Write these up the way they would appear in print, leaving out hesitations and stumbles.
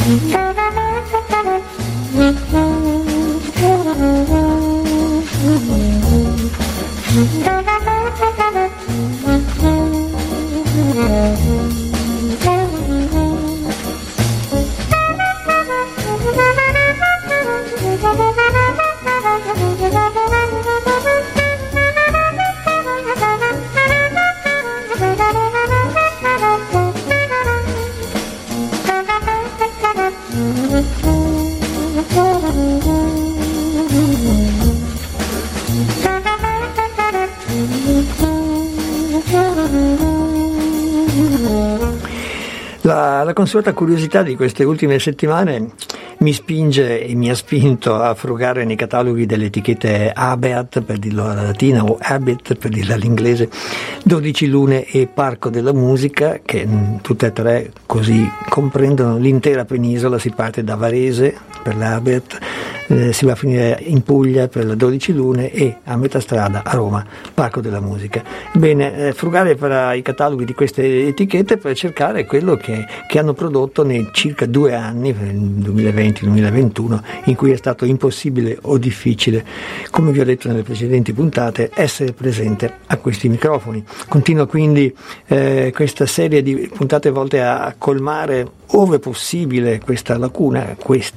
La consueta curiosità di queste ultime settimane mi spinge e mi ha spinto a frugare nei cataloghi delle etichette Abeat, per dirlo alla latina, o Abit per dirlo all'inglese, 12 Lune e Parco della Musica, che tutte e tre così comprendono l'intera penisola. Si parte da Varese per l'Abeat, si va a finire in Puglia per la 12 Lune e a metà strada a Roma, Parco della Musica. Bene, frugare per i cataloghi di queste etichette per cercare quello che hanno prodotto nei circa 2 anni, nel 2020-2021, in cui è stato impossibile o difficile, come vi ho detto nelle precedenti puntate, essere presente a questi microfoni. Continua quindi questa serie di puntate volte a colmare, ove possibile, queste lacune,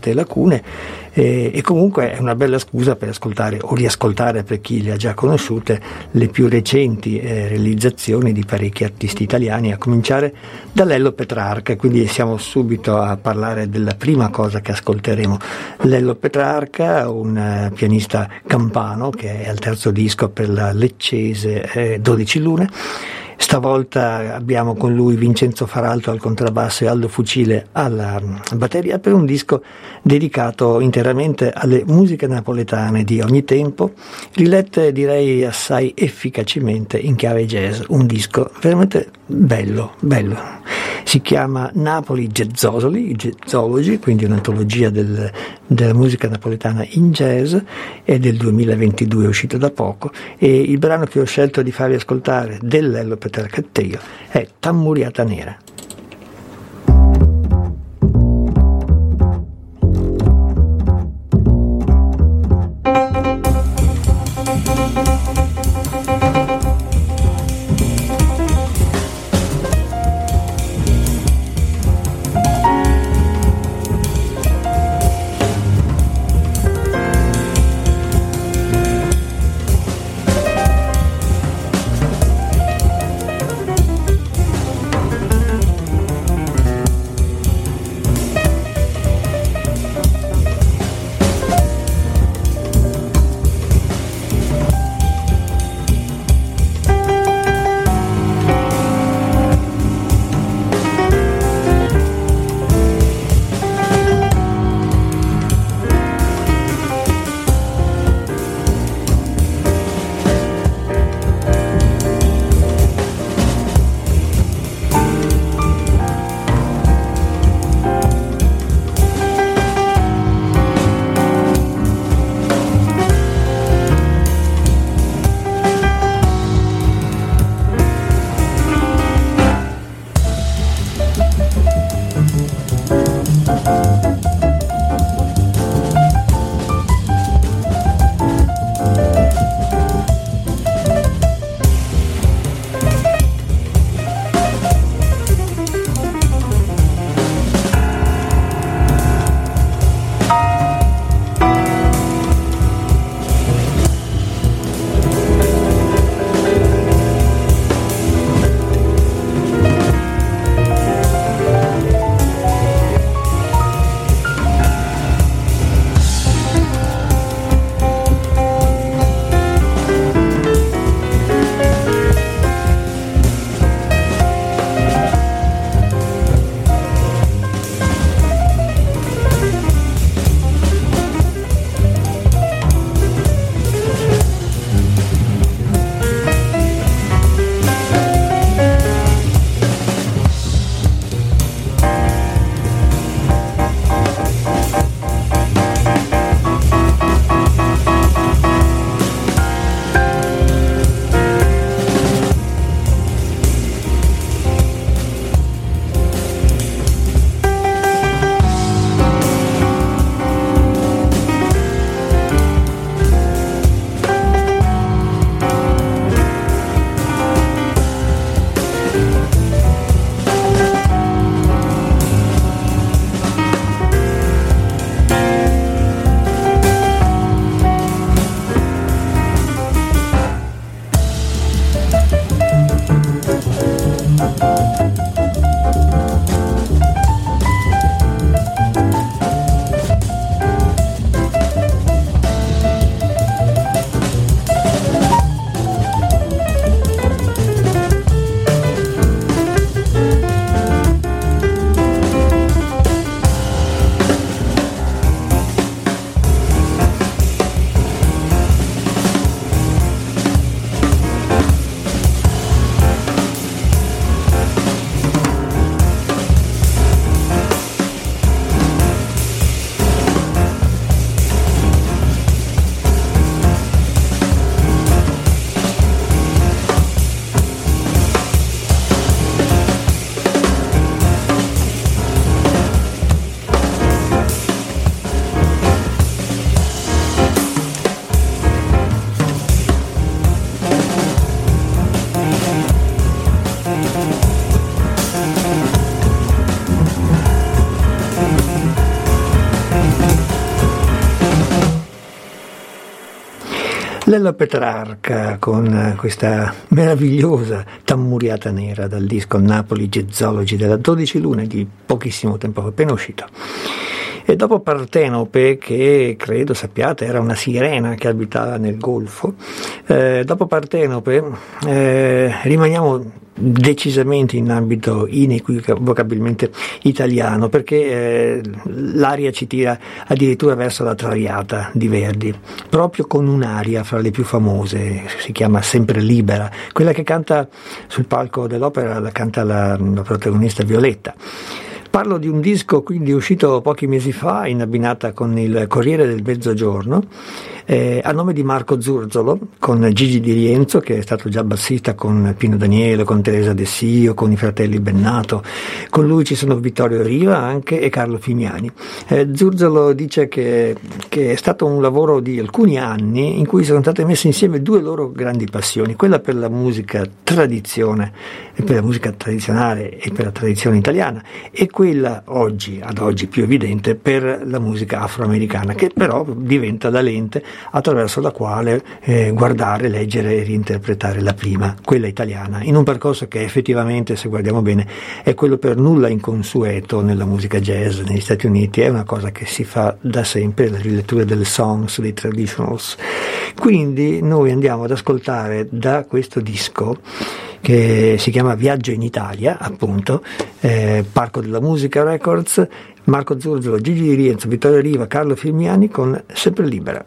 e comunque è una bella scusa per ascoltare o riascoltare, per chi le ha già conosciute, le più recenti realizzazioni di parecchi artisti italiani, a cominciare da Lello Petrarca. Quindi siamo subito a parlare della prima cosa che ascolteremo. Lello Petrarca, un pianista campano che è al terzo disco per la leccese 12 Lune. Stavolta abbiamo con lui Vincenzo Faralto al contrabbasso e Aldo Fucile alla batteria, per un disco dedicato interamente alle musiche napoletane di ogni tempo, rilette direi assai efficacemente in chiave jazz. Un disco veramente bello. Si chiama Napoli Jazzology, quindi un'antologia della musica napoletana in jazz, è del 2022, è uscito da poco, e il brano che ho scelto di farvi ascoltare del Lello Petrarca Trio è Tammuriata Nera. Lello Petrarca con questa meravigliosa tammuriata nera dal disco Napoli Jazzology della 12 Lune di pochissimo tempo fa, appena uscito. E dopo Partenope, che credo sappiate era una sirena che abitava nel Golfo, dopo Partenope rimaniamo decisamente in ambito inequivocabilmente italiano, perché l'aria ci tira addirittura verso la Traviata di Verdi, proprio con un'aria fra le più famose, si chiama Sempre Libera, quella che canta sul palco dell'opera, la canta la protagonista Violetta. Parlo di un disco quindi uscito pochi mesi fa in abbinata con il Corriere del Mezzogiorno, a nome di Marco Zurzolo, con Gigi Di Rienzo, che è stato già bassista con Pino Daniele, con Teresa De Sio, con i fratelli Bennato. Con lui ci sono Vittorio Riva anche e Carlo Fimiani. Zurzolo dice che è stato un lavoro di alcuni anni in cui sono state messe insieme due loro grandi passioni, quella per la musica tradizione, per la musica tradizionale e per la tradizione italiana, e quella ad oggi più evidente per la musica afroamericana, che però diventa la lente attraverso la quale guardare, leggere e reinterpretare la prima, quella italiana, in un percorso che effettivamente, se guardiamo bene, è quello per nulla inconsueto nella musica jazz negli Stati Uniti. È una cosa che si fa da sempre, la rilettura delle songs, dei traditionals. Quindi noi andiamo ad ascoltare da questo disco, che si chiama Viaggio in Italia, appunto, Parco della Musica Records, Marco Zurzolo, Gigi Di Rienzo, Vittorio Riva, Carlo Firmiani con Sempre Libera.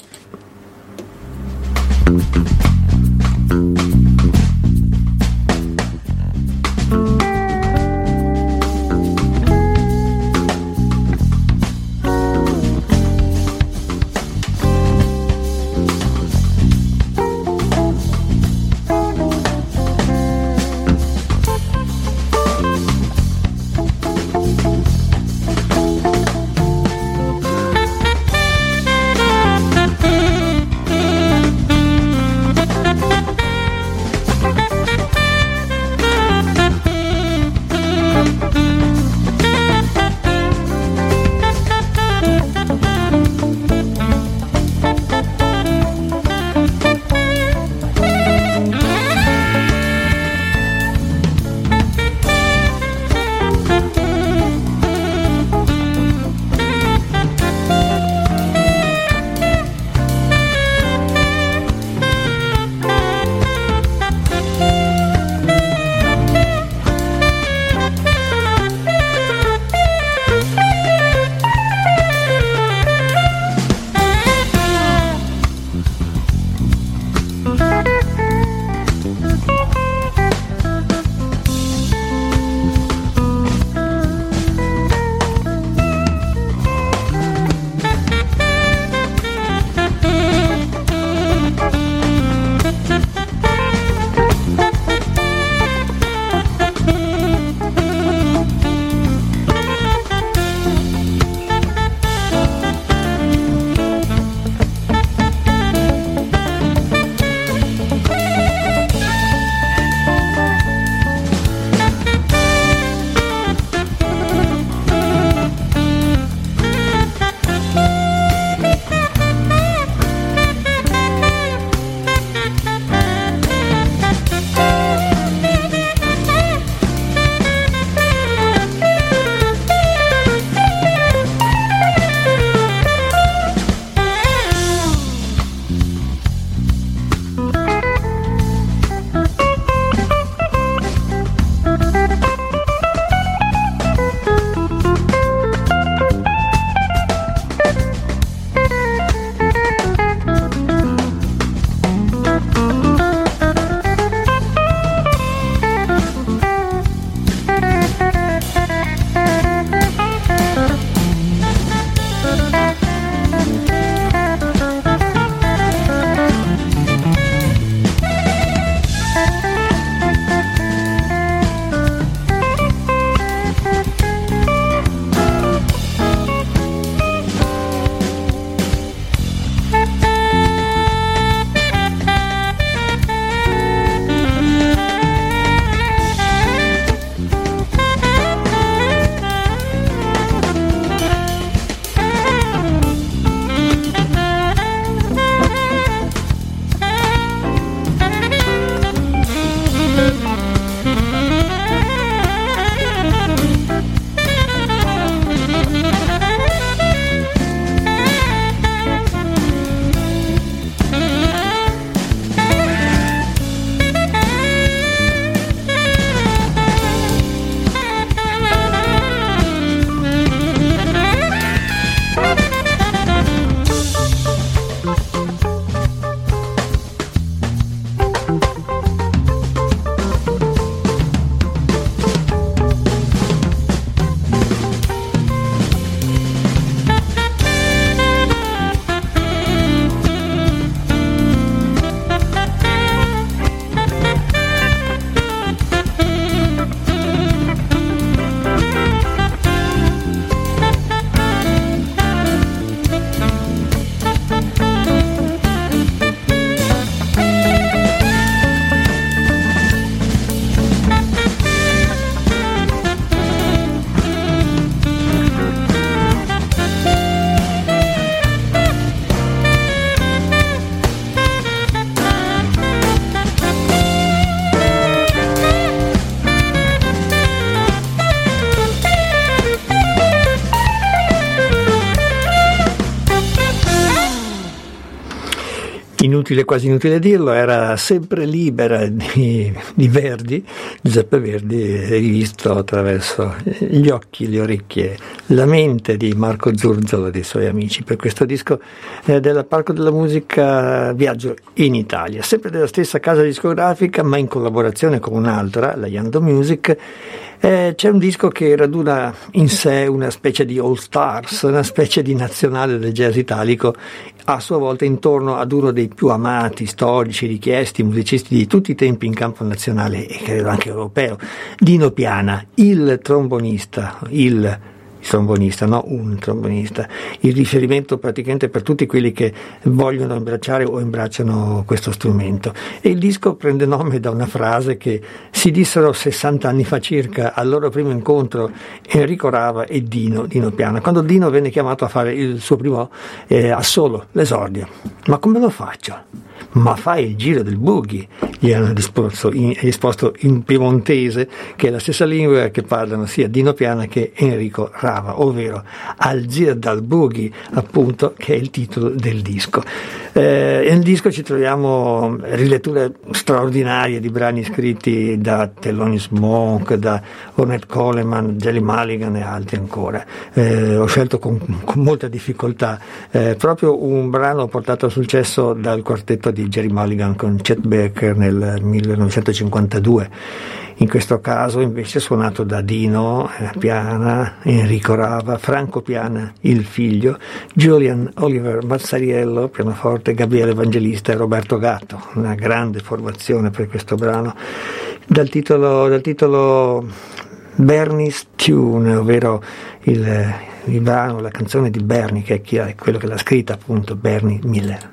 inutile, quasi inutile dirlo, era sempre libera di Verdi, Giuseppe Verdi, rivisto attraverso gli occhi, le orecchie, la mente di Marco Zurzolo e dei suoi amici per questo disco del Parco della Musica Viaggio in Italia, sempre della stessa casa discografica ma in collaborazione con un'altra, la Yando Music. C'è un disco che raduna in sé una specie di all stars, una specie di nazionale del jazz italico, a sua volta intorno ad uno dei più amati, storici, richiesti musicisti di tutti i tempi in campo nazionale e credo anche europeo, Dino Piana, il trombonista, no un trombonista, il riferimento praticamente per tutti quelli che vogliono abbracciare o imbracciano questo strumento. E il disco prende nome da una frase che si dissero 60 anni fa circa al loro primo incontro Enrico Rava e Dino Piana, quando Dino venne chiamato a fare il suo primo assolo, l'esordio. Ma come lo faccio? Ma fai il giro del boogie, gli hanno risposto in piemontese, che è la stessa lingua che parlano sia Dino Piana che Enrico Rava, ovvero al giro dal boogie, appunto, che è il titolo del disco. Nel disco ci troviamo riletture straordinarie di brani scritti da Thelonious Monk, da Ornette Coleman, Jelly Mulligan e altri ancora. Ho scelto con molta difficoltà proprio un brano portato a successo dal quartetto di Jerry Mulligan con Chet Baker nel 1952. In questo caso invece suonato da Dino Piana, Enrico Rava, Franco Piana, il figlio, Julian Oliver Mazzariello, pianoforte, Gabriele Evangelista e Roberto Gatto. Una grande formazione per questo brano. Dal titolo Bernie's Tune, ovvero il brano, la canzone di Bernie, che è quello che l'ha scritta, appunto, Bernie Miller.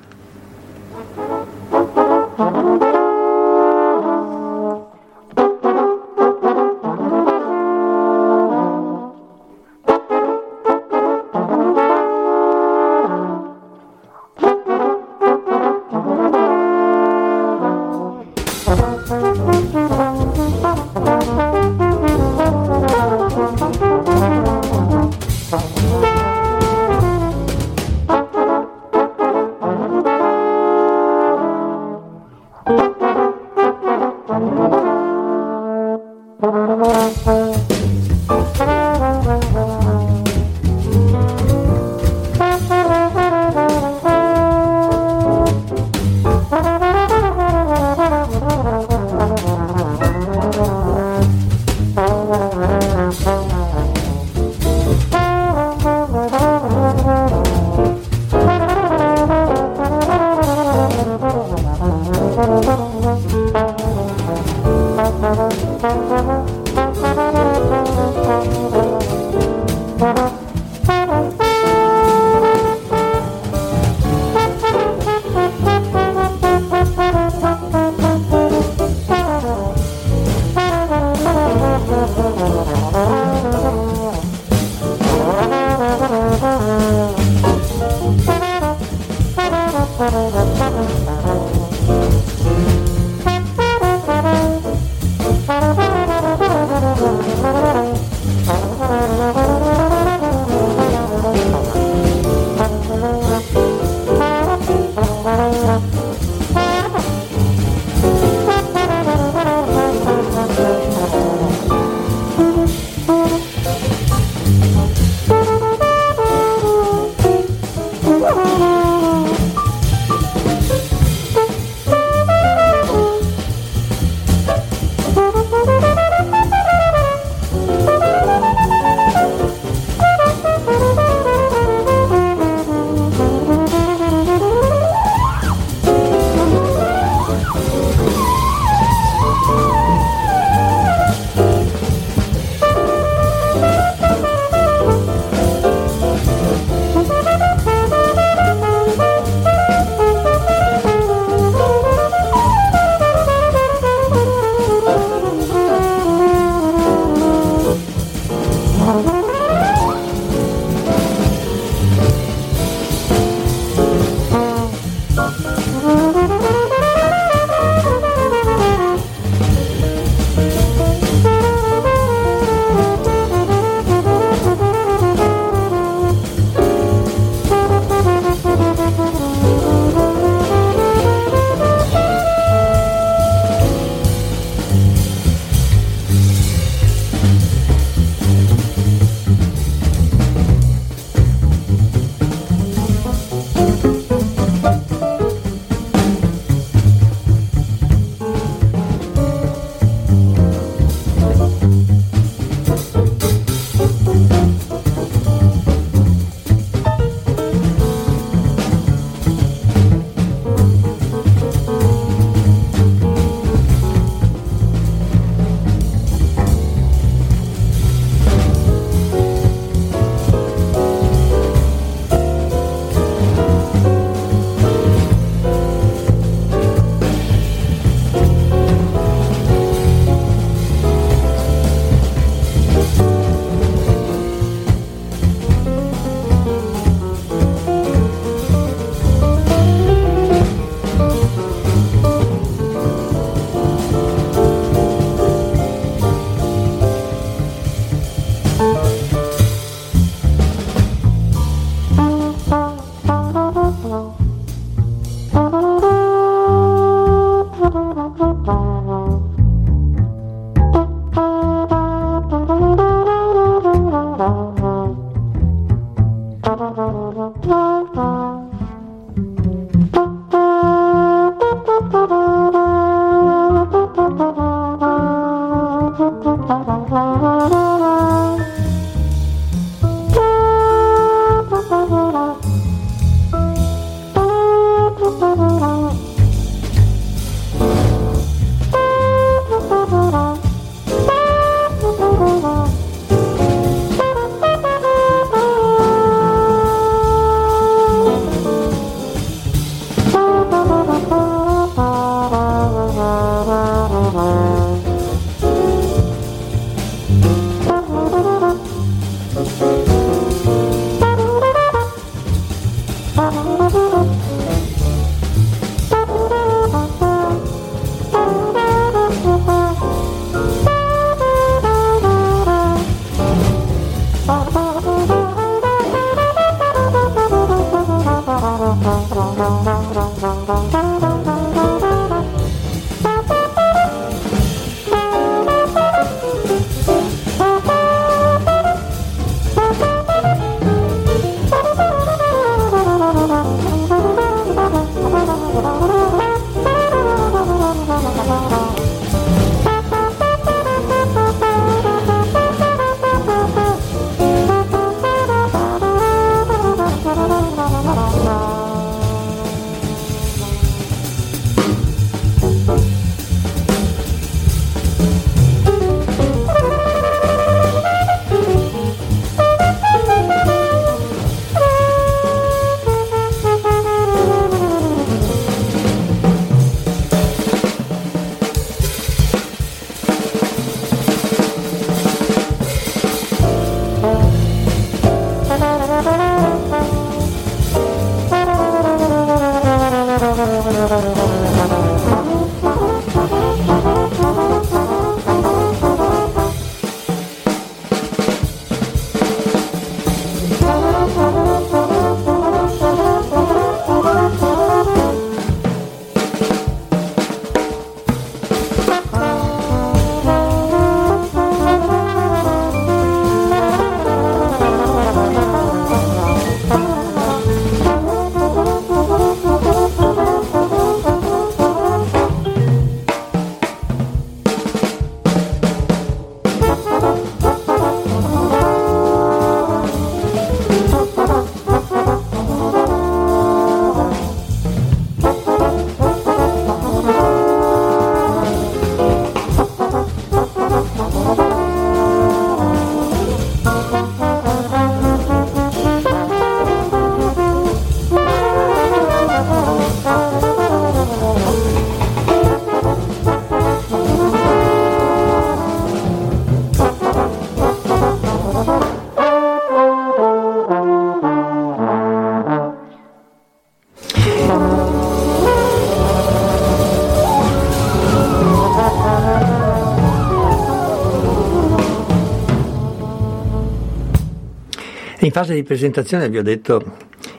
In fase di presentazione vi ho detto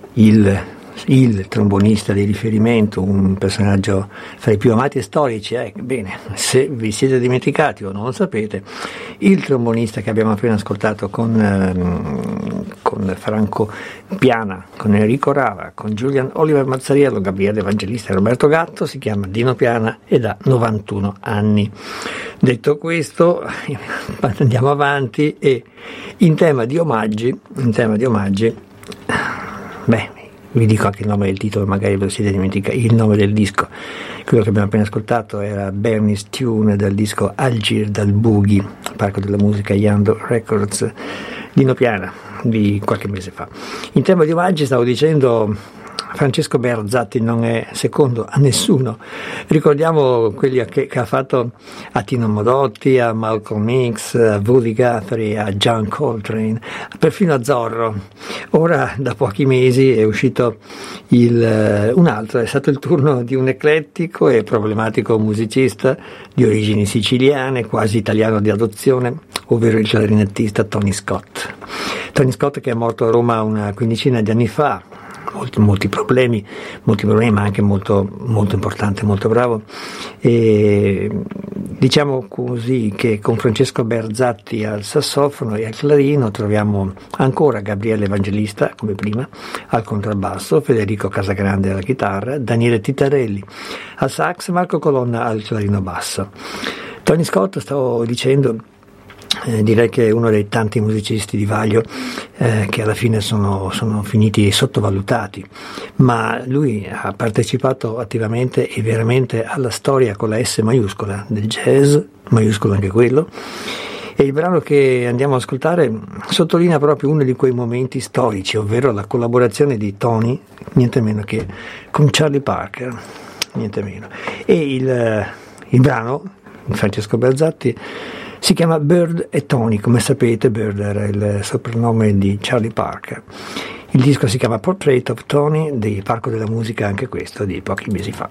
il trombonista di riferimento, un personaggio fra i più amati e storici. Bene, se vi siete dimenticati o non lo sapete, il trombonista che abbiamo appena ascoltato con Franco Piana, con Enrico Rava, con Julian Oliver Mazzariello, Gabriele Evangelista e Roberto Gatto, si chiama Dino Piana ed ha 91 anni. Detto questo, andiamo avanti e in tema di omaggi, vi dico anche il nome del titolo, magari ve lo siete dimenticati, il nome del disco. Quello che abbiamo appena ascoltato era Bernie's Tune dal disco Algiers dal Boogie, Parco della Musica Yando Records, Dino Piana, di qualche mese fa. In tema di omaggi stavo dicendo Francesco Berzatti non è secondo a nessuno. Ricordiamo quelli che ha fatto a Tino Modotti, a Malcolm X, a Woody Guthrie, a John Coltrane, perfino a Zorro. Ora da pochi mesi è uscito un altro, è stato il turno di un eclettico e problematico musicista di origini siciliane, quasi italiano di adozione, ovvero il clarinettista Tony Scott. Tony Scott, che è morto a Roma una quindicina di anni fa, molti problemi, ma anche molto importante, molto bravo. E diciamo così che con Francesco Berzatti al sassofono e al clarino troviamo ancora Gabriele Evangelista come prima al contrabbasso, Federico Casagrande alla chitarra, Daniele Titarelli al sax, Marco Colonna al clarino basso. Tony Scott, stavo dicendo, direi che è uno dei tanti musicisti di vaglio che alla fine sono finiti sottovalutati, ma lui ha partecipato attivamente e veramente alla storia con la S maiuscola del jazz, maiuscolo anche quello, e il brano che andiamo ad ascoltare sottolinea proprio uno di quei momenti storici, ovvero la collaborazione di Tony, niente meno che con Charlie Parker, niente meno, e il brano Francesco Berzatti si chiama Bird e Tony. Come sapete, Bird era il soprannome di Charlie Parker. Il disco si chiama Portrait of Tony, di Parco della Musica, anche questo di pochi mesi fa.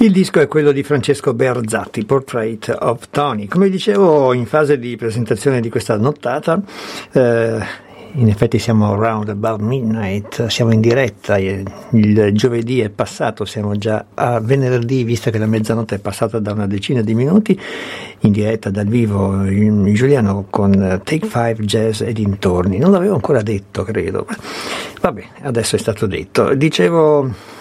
Il disco è quello di Francesco Berzatti, Portrait of Tony. Come dicevo in fase di presentazione di questa nottata, in effetti siamo around about midnight, siamo in diretta, il giovedì è passato, siamo già a venerdì, visto che la mezzanotte è passata da una decina di minuti, in diretta dal vivo in Giuliano con Take 5 Jazz e dintorni. Non l'avevo ancora detto, credo. Vabbè, adesso è stato detto. Dicevo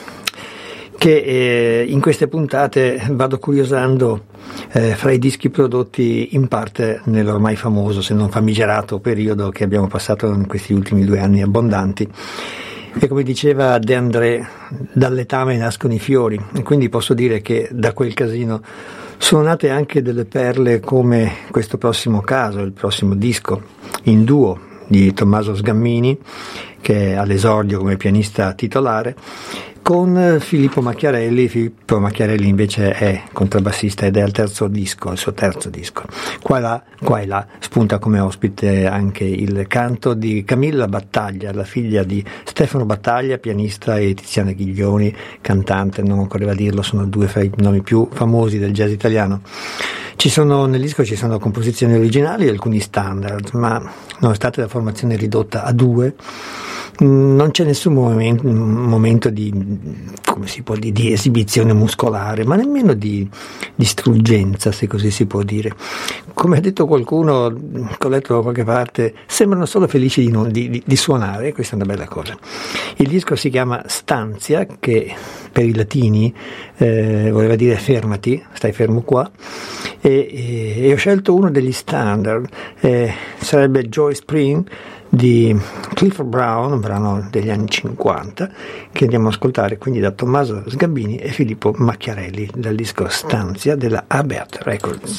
che in queste puntate vado curiosando fra i dischi prodotti in parte nell'ormai famoso, se non famigerato, periodo che abbiamo passato in questi ultimi 2 anni abbondanti. E come diceva De André, dal letame nascono i fiori, e quindi posso dire che da quel casino sono nate anche delle perle come questo prossimo caso, il prossimo disco in duo di Tommaso Sgammini, che è all'esordio come pianista titolare, con Filippo Macchiarelli. Filippo Macchiarelli invece è contrabbassista ed è al terzo disco, il suo terzo disco. Qua e là spunta come ospite anche il canto di Camilla Battaglia, la figlia di Stefano Battaglia, pianista, e Tiziana Ghiglioni, cantante. Non occorreva dirlo, sono 2 fra i nomi più famosi del jazz italiano. Nel disco ci sono composizioni originali e alcuni standard, ma nonostante la formazione ridotta a 2, non c'è nessun momento di, come si può dire, di esibizione muscolare, ma nemmeno di struggenza, se così si può dire. Come ha detto qualcuno, che ho letto da qualche parte, sembrano solo felici di suonare, e questa è una bella cosa. Il disco si chiama Stanzia, che per i latini voleva dire fermati, stai fermo qua, e ho scelto uno degli standard, sarebbe Joy Spring di Clifford Brown, un brano degli anni 50 che andiamo ad ascoltare quindi da Tommaso Sgabbini e Filippo Macchiarelli dal disco Stanzia della Abert Records.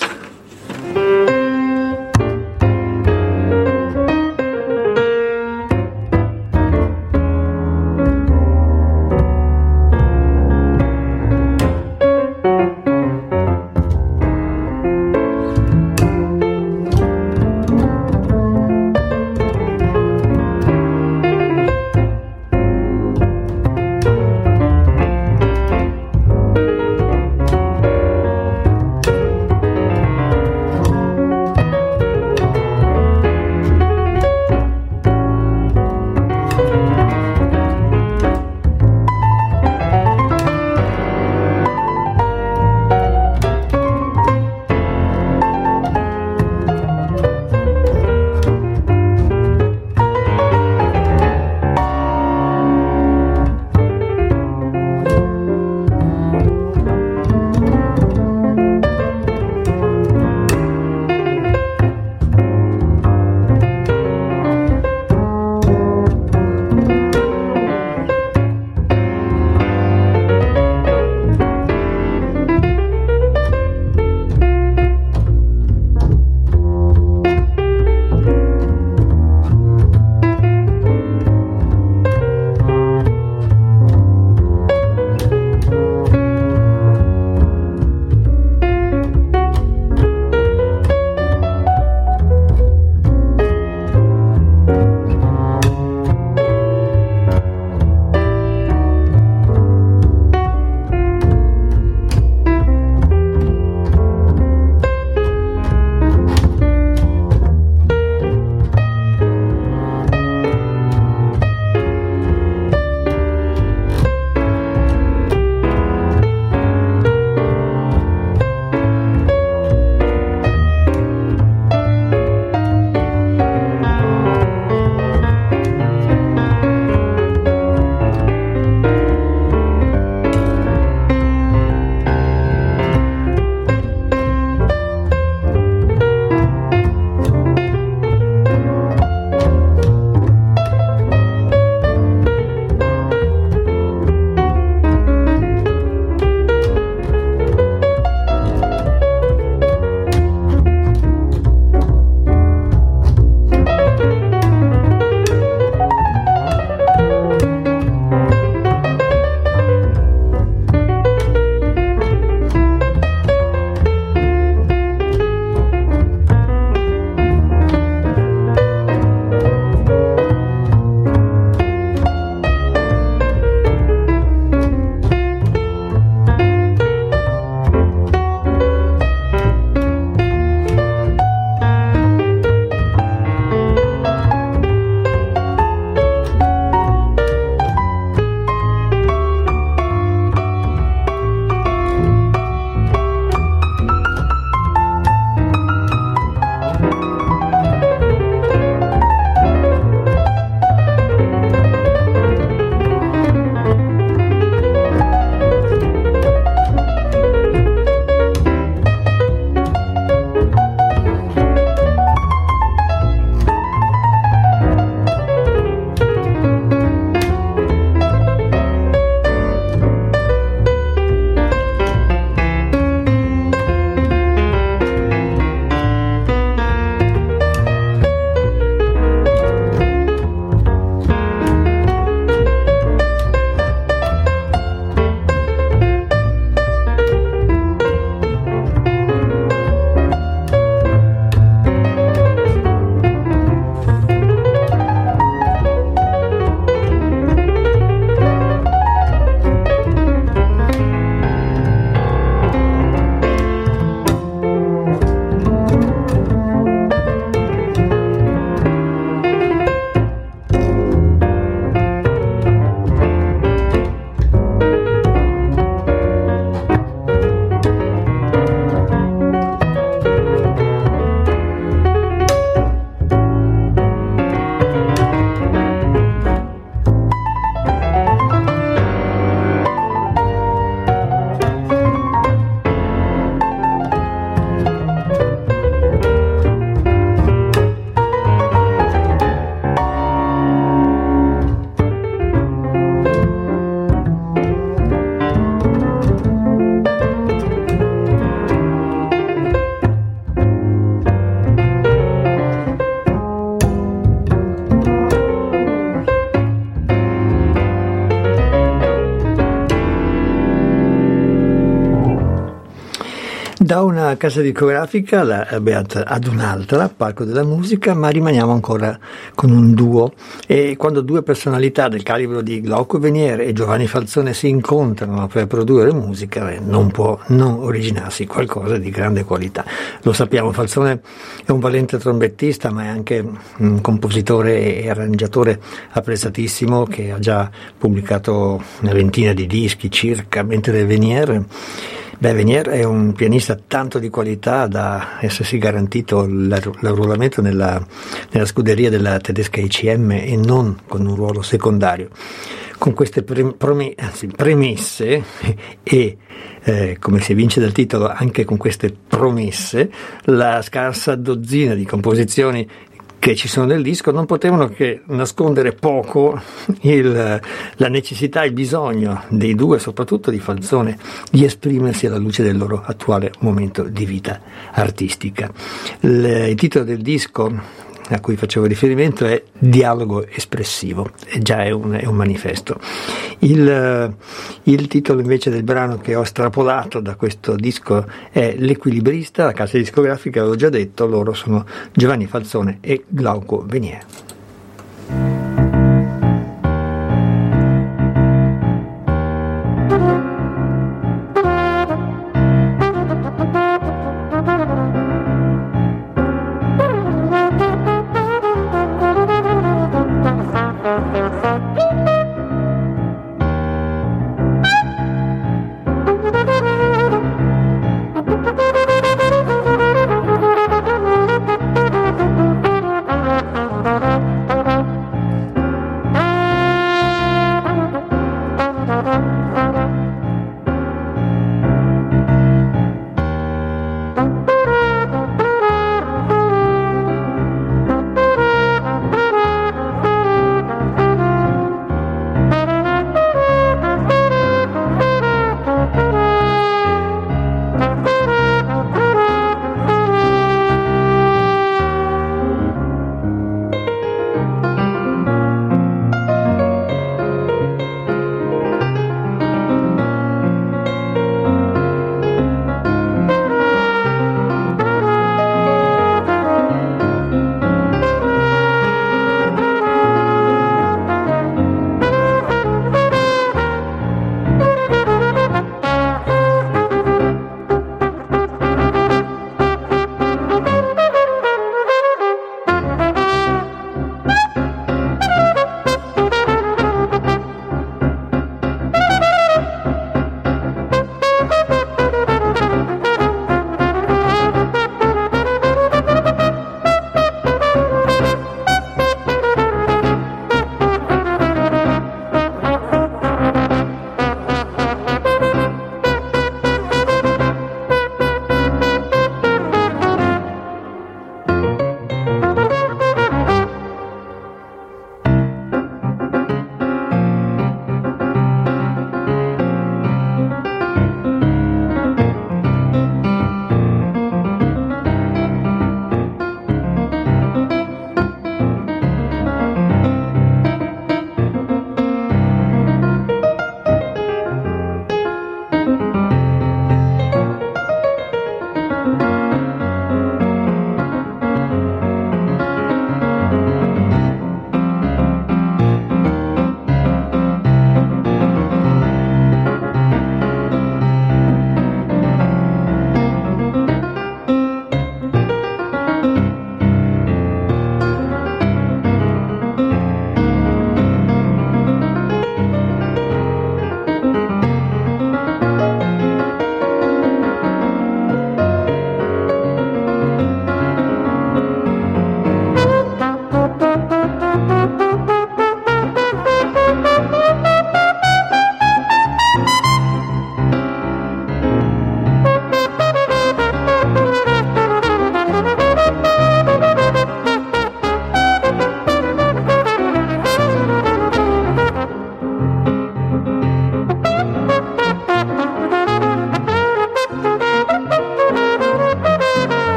Da una casa discografica la Beat ad un'altra, Parco della Musica, ma rimaniamo ancora con un duo, e quando due personalità del calibro di Glauco Venier e Giovanni Falzone si incontrano per produrre musica, non può non originarsi qualcosa di grande qualità. Lo sappiamo, Falzone è un valente trombettista, ma è anche un compositore e arrangiatore apprezzatissimo, che ha già pubblicato una ventina di dischi circa, mentre Venier è un pianista tanto di qualità da essersi garantito l'arruolamento nella scuderia della tedesca ICM e non con un ruolo secondario. Con queste premesse e come si evince dal titolo, anche con queste promesse, la scarsa dozzina di composizioni che ci sono nel disco non potevano che nascondere poco la necessità, il bisogno dei due, soprattutto di Falzone, di esprimersi alla luce del loro attuale momento di vita artistica. Il titolo del disco a cui facevo riferimento è Dialogo espressivo, e già è un manifesto. Il titolo invece del brano che ho strapolato da questo disco è L'Equilibrista, la casa discografica, avevo già detto, loro sono Giovanni Falzone e Glauco Venier.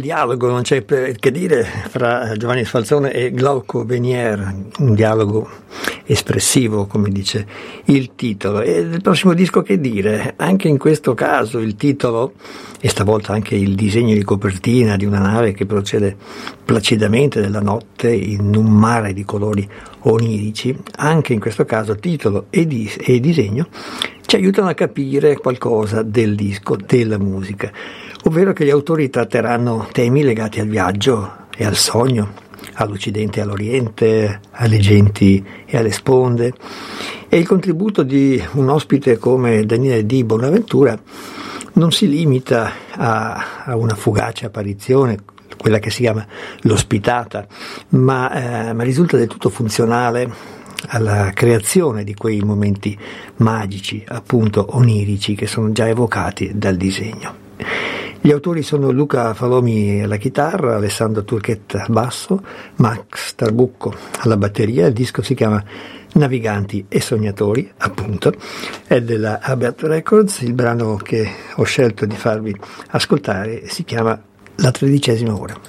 dialogo, non c'è che dire, fra Giovanni Sfalzone e Glauco Venier, un dialogo espressivo, come dice il titolo. E del prossimo disco che dire? Anche in questo caso il titolo, e stavolta anche il disegno di copertina di una nave che procede placidamente nella notte in un mare di colori onirici, anche in questo caso titolo e disegno ci aiutano a capire qualcosa del disco, della musica, ovvero che gli autori tratteranno temi legati al viaggio e al sogno, all'Occidente e all'Oriente, alle genti e alle sponde. E il contributo di un ospite come Daniele Di Bonaventura non si limita a una fugace apparizione, quella che si chiama l'ospitata, ma risulta del tutto funzionale alla creazione di quei momenti magici, appunto onirici, che sono già evocati dal disegno. Gli autori sono Luca Falomi alla chitarra, Alessandro Turchetta al basso, Max Tarbucco alla batteria. Il disco si chiama Naviganti e Sognatori, appunto, è della Abbott Records. Il brano che ho scelto di farvi ascoltare si chiama La 13ª ora.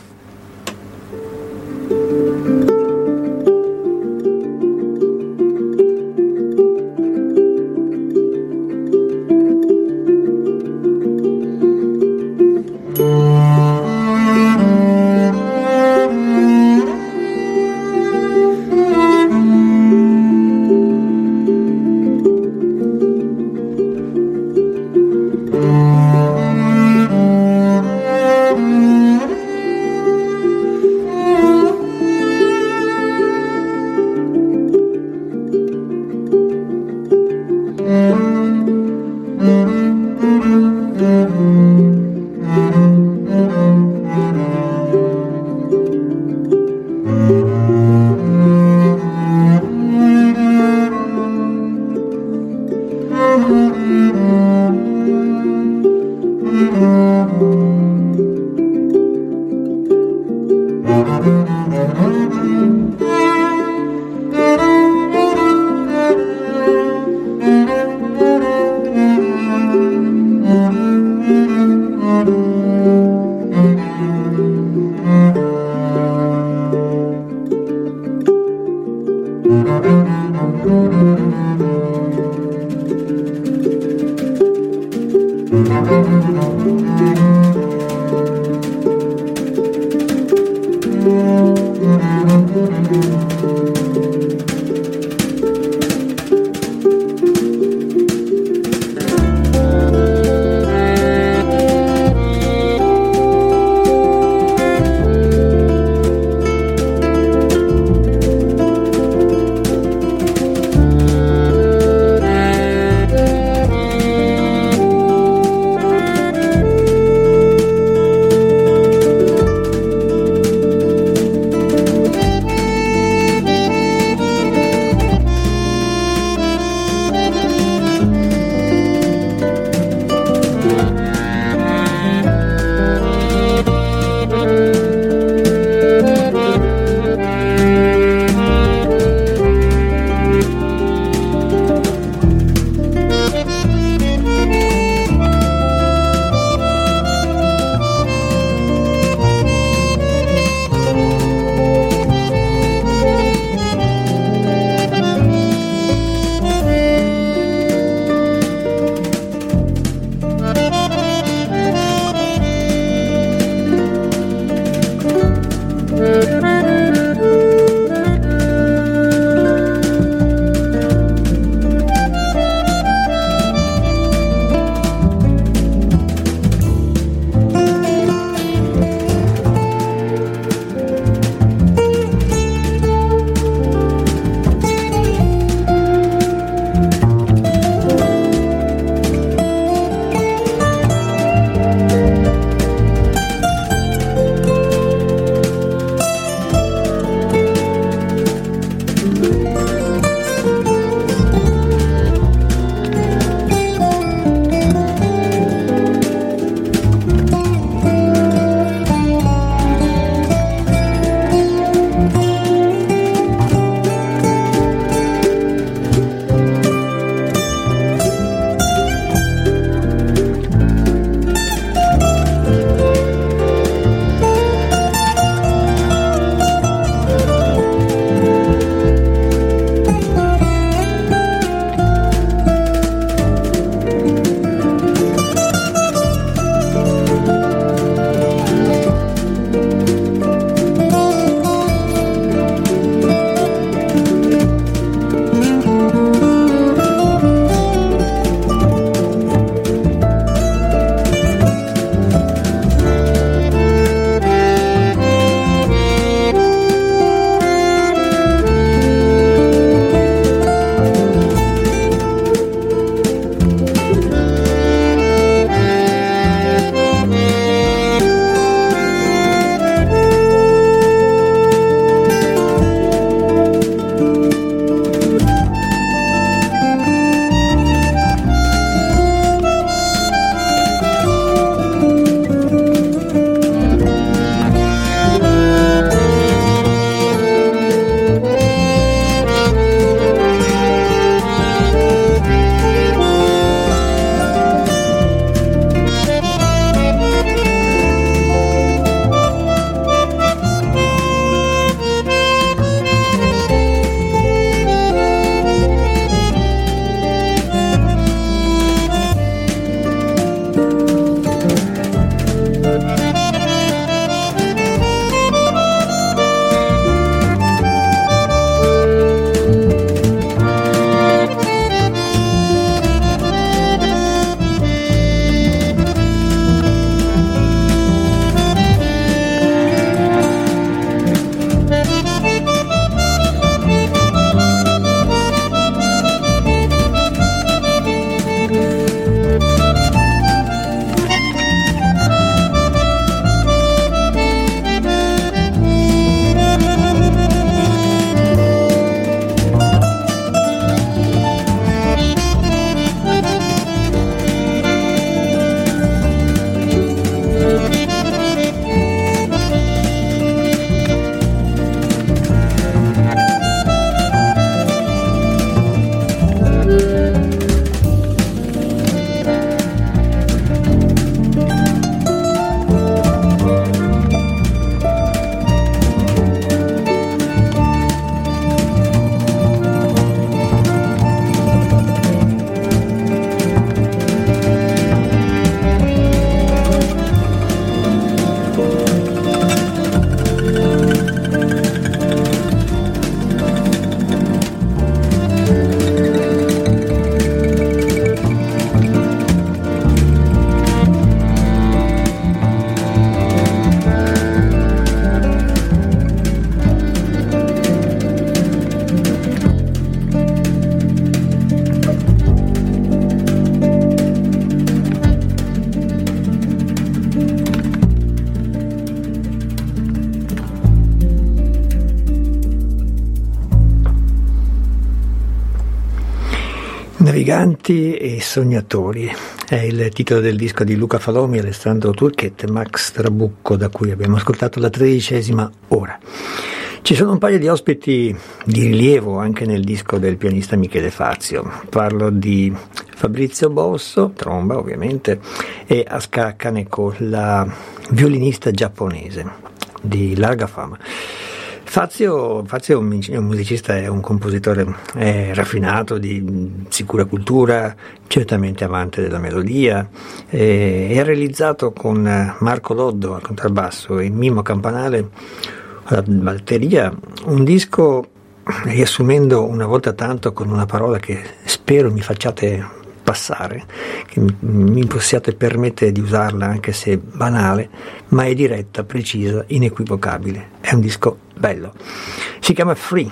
Naviganti e sognatori è il titolo del disco di Luca Falomi, Alessandro Turchet e Max Trabucco, da cui abbiamo ascoltato la 13ª ora. Ci sono un paio di ospiti di rilievo anche nel disco del pianista Michele Fazio. Parlo di Fabrizio Bosso, tromba ovviamente, e Asuka Kaneko, la violinista giapponese di larga fama. Fazio è un musicista, è un compositore raffinato, di sicura cultura, certamente amante della melodia, e ha realizzato con Marco Loddo al contrabbasso e Mimmo Campanale alla batteria un disco, riassumendo una volta tanto con una parola che spero mi facciate passare, che mi possiate permettere di usarla anche se banale, ma è diretta, precisa, inequivocabile. È un disco bello. Si chiama Free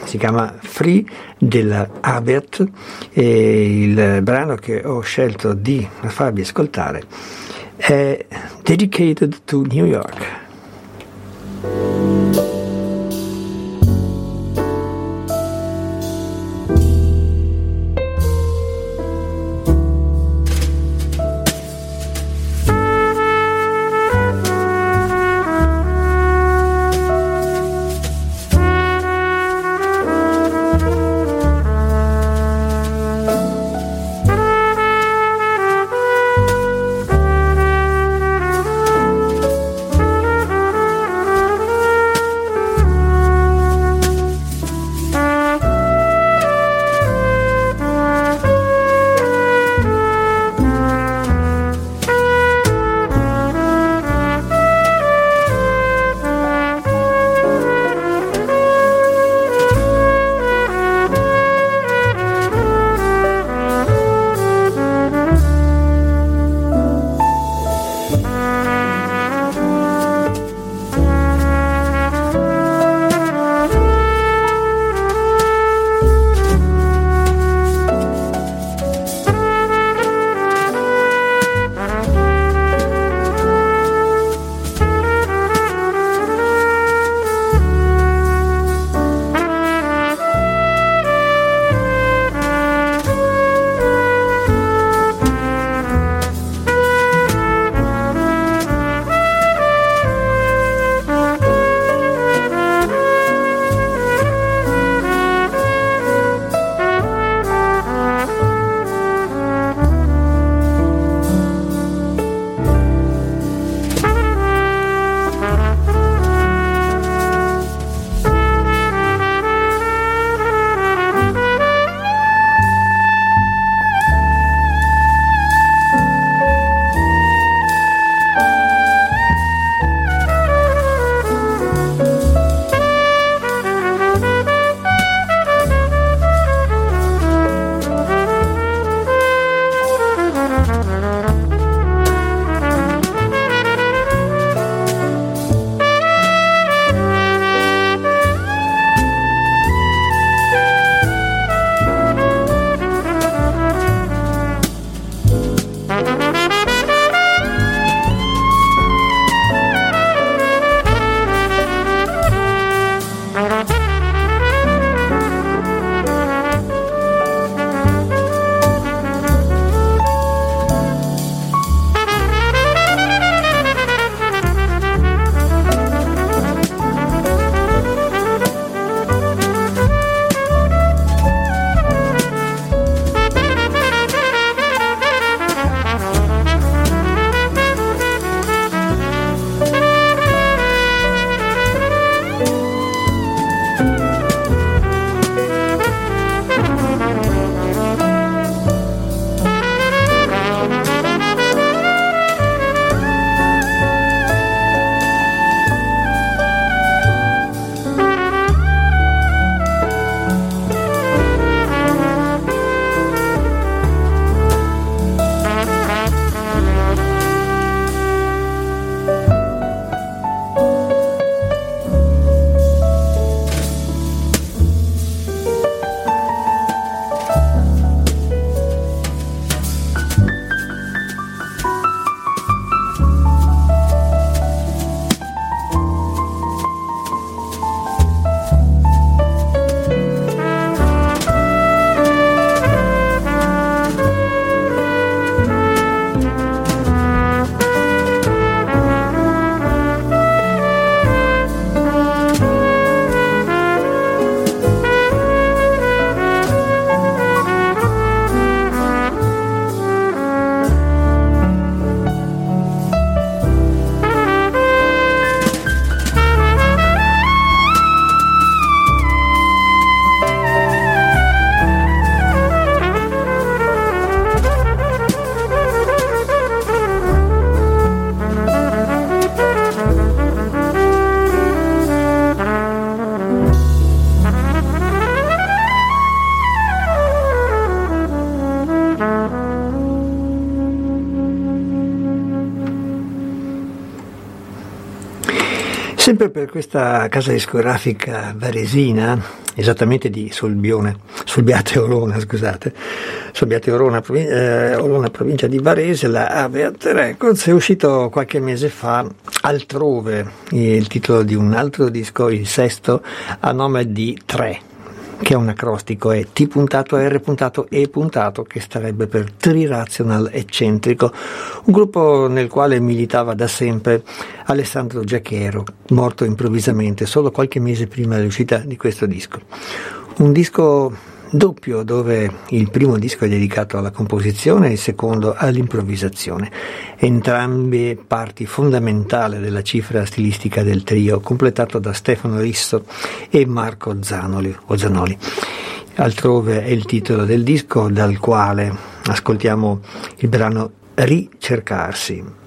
della Abert, e il brano che ho scelto di farvi ascoltare è Dedicated to New York. Sempre per questa casa discografica varesina, esattamente di Solbiate Orona, Orona, provincia di Varese, la Abeat Records, è uscito qualche mese fa Altrove, il titolo di un altro disco, il sesto, a nome di Tre, che è un acrostico, è T.R.E. che starebbe per Trirational Eccentrico, un gruppo nel quale militava da sempre Alessandro Giachero, morto improvvisamente solo qualche mese prima dell'uscita di questo disco. Un disco doppio, dove il primo disco è dedicato alla composizione e il secondo all'improvvisazione, entrambe parti fondamentali della cifra stilistica del trio, completato da Stefano Risso e Marco Zanoli. Altrove è il titolo del disco, dal quale ascoltiamo il brano Ricercarsi.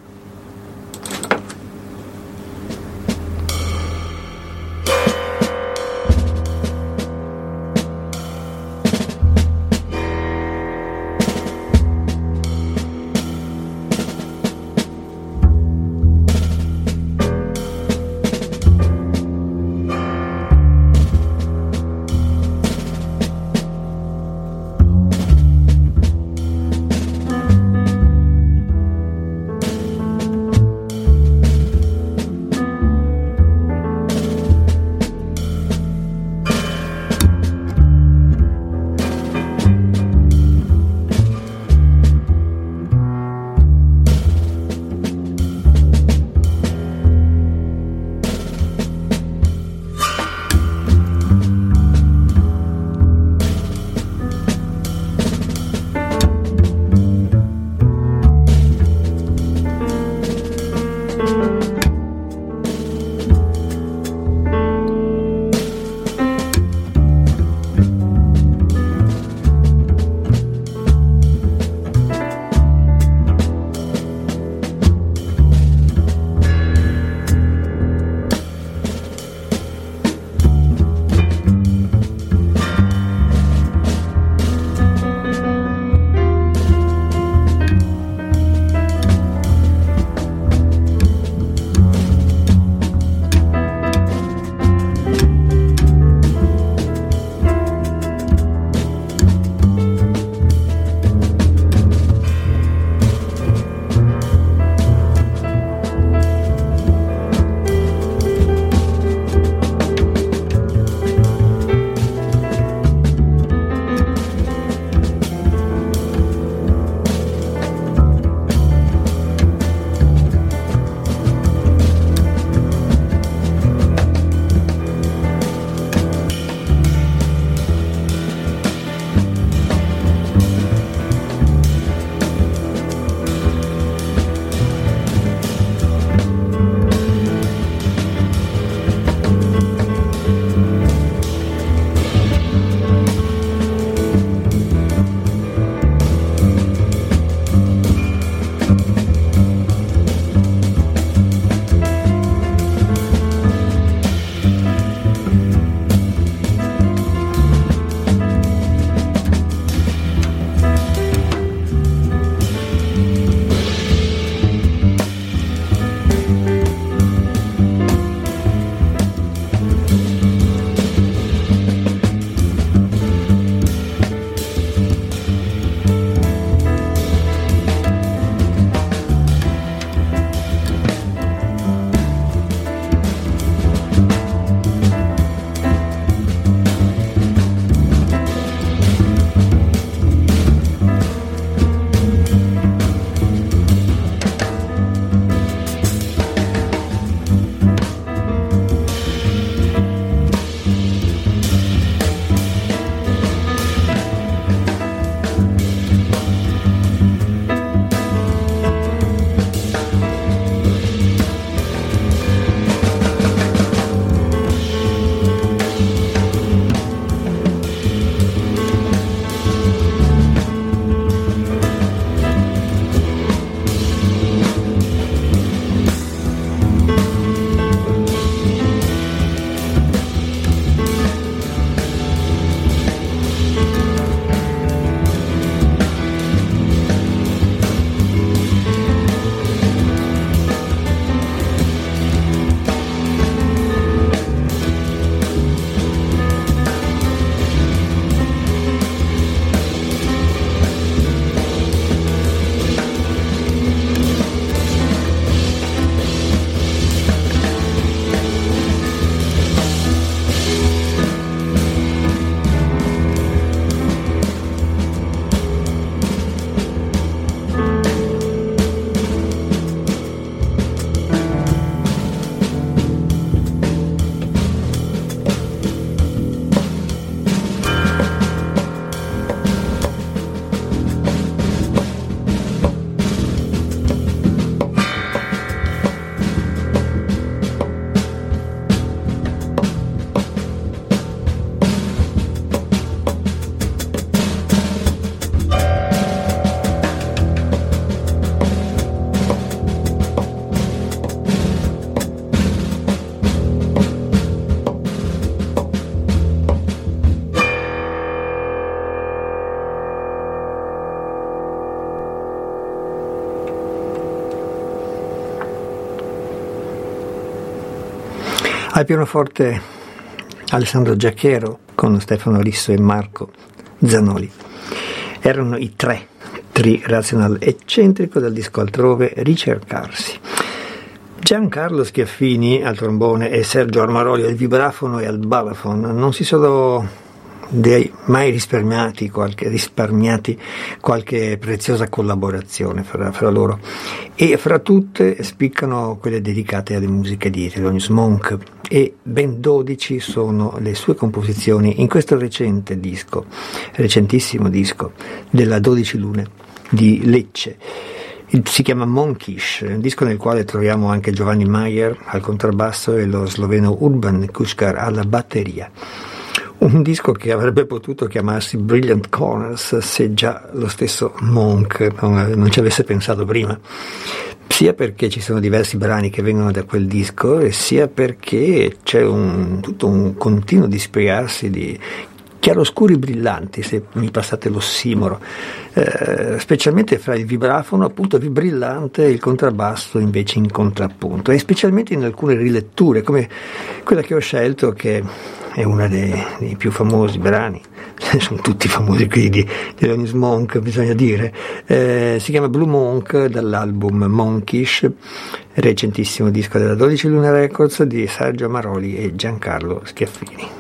Al pianoforte Alessandro Giacchero con Stefano Risso e Marco Zanoli. Erano i tre Rational eccentrico del disco Altrove Ricercarsi. Giancarlo Schiaffini al trombone e Sergio Armaroli al vibrafono e al balafon non si sono mai risparmiati qualche preziosa collaborazione fra loro, e fra tutte spiccano quelle dedicate alle musiche di Thelonious Monk, e ben 12 sono le sue composizioni in questo recentissimo disco della 12 Lune di Lecce. Si chiama Monkish, un disco nel quale troviamo anche Giovanni Mayer al contrabbasso e lo sloveno Urban Kuškar alla batteria. Un disco che avrebbe potuto chiamarsi Brilliant Corners se già lo stesso Monk non ci avesse pensato prima, sia perché ci sono diversi brani che vengono da quel disco, e sia perché c'è tutto un continuo dispiegarsi di chiaroscuri brillanti, se mi passate l'ossimoro, specialmente fra il vibrafono appunto brillante e il contrabbasso invece in contrappunto, e specialmente in alcune riletture come quella che ho scelto, che è una dei più famosi brani, sono tutti famosi qui di Thelonious Monk, bisogna dire, si chiama Blue Monk dall'album Monkish, recentissimo disco della 12 Lune Records di Sergio Maroli e Giancarlo Schiaffini.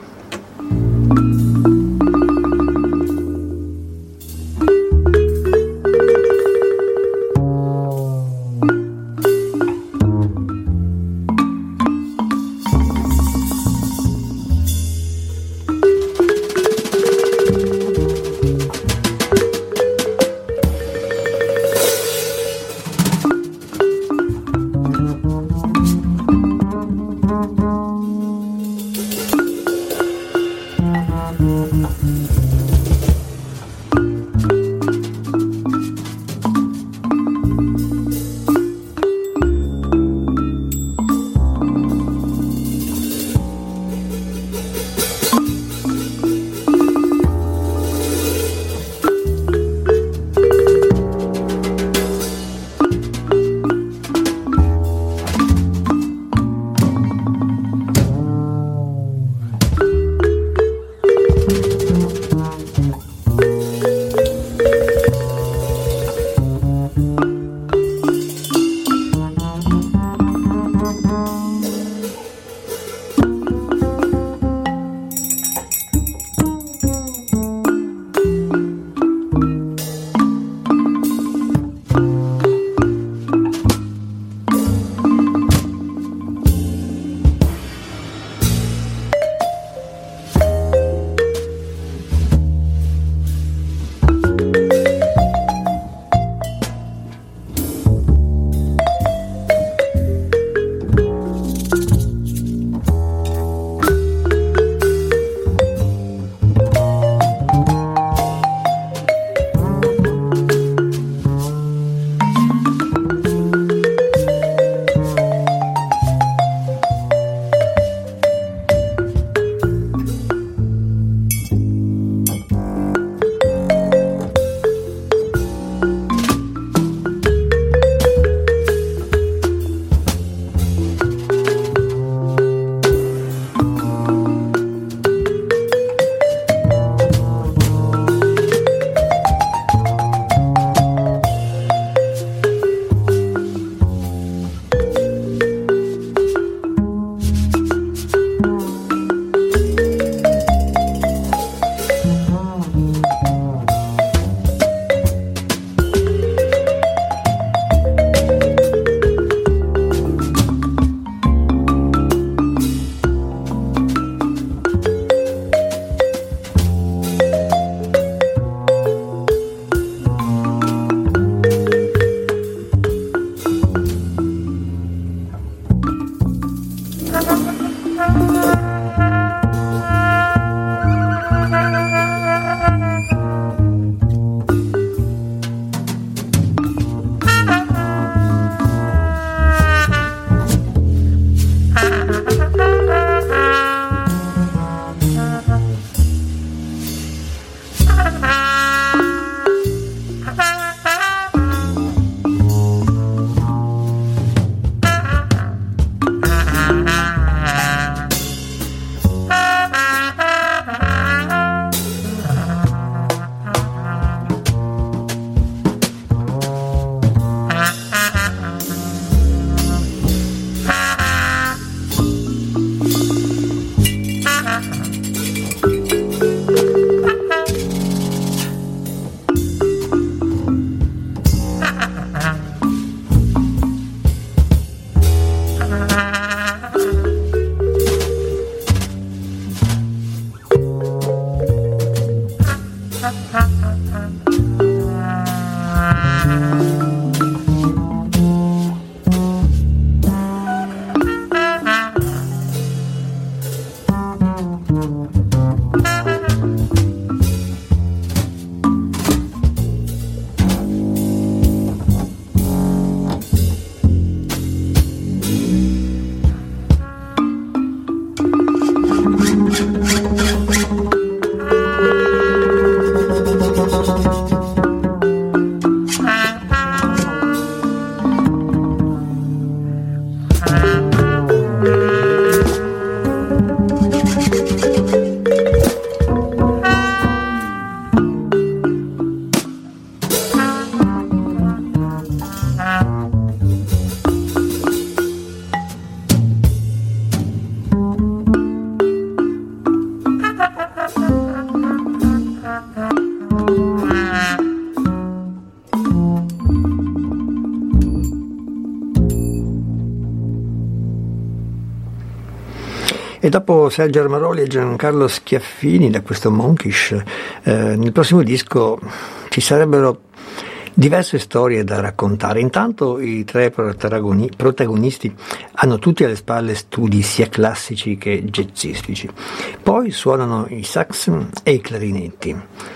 E dopo Sergio Armaroli e Giancarlo Schiaffini da questo Monkish, nel prossimo disco ci sarebbero diverse storie da raccontare. Intanto i tre protagonisti hanno tutti alle spalle studi sia classici che jazzistici. Poi suonano i sax e i clarinetti.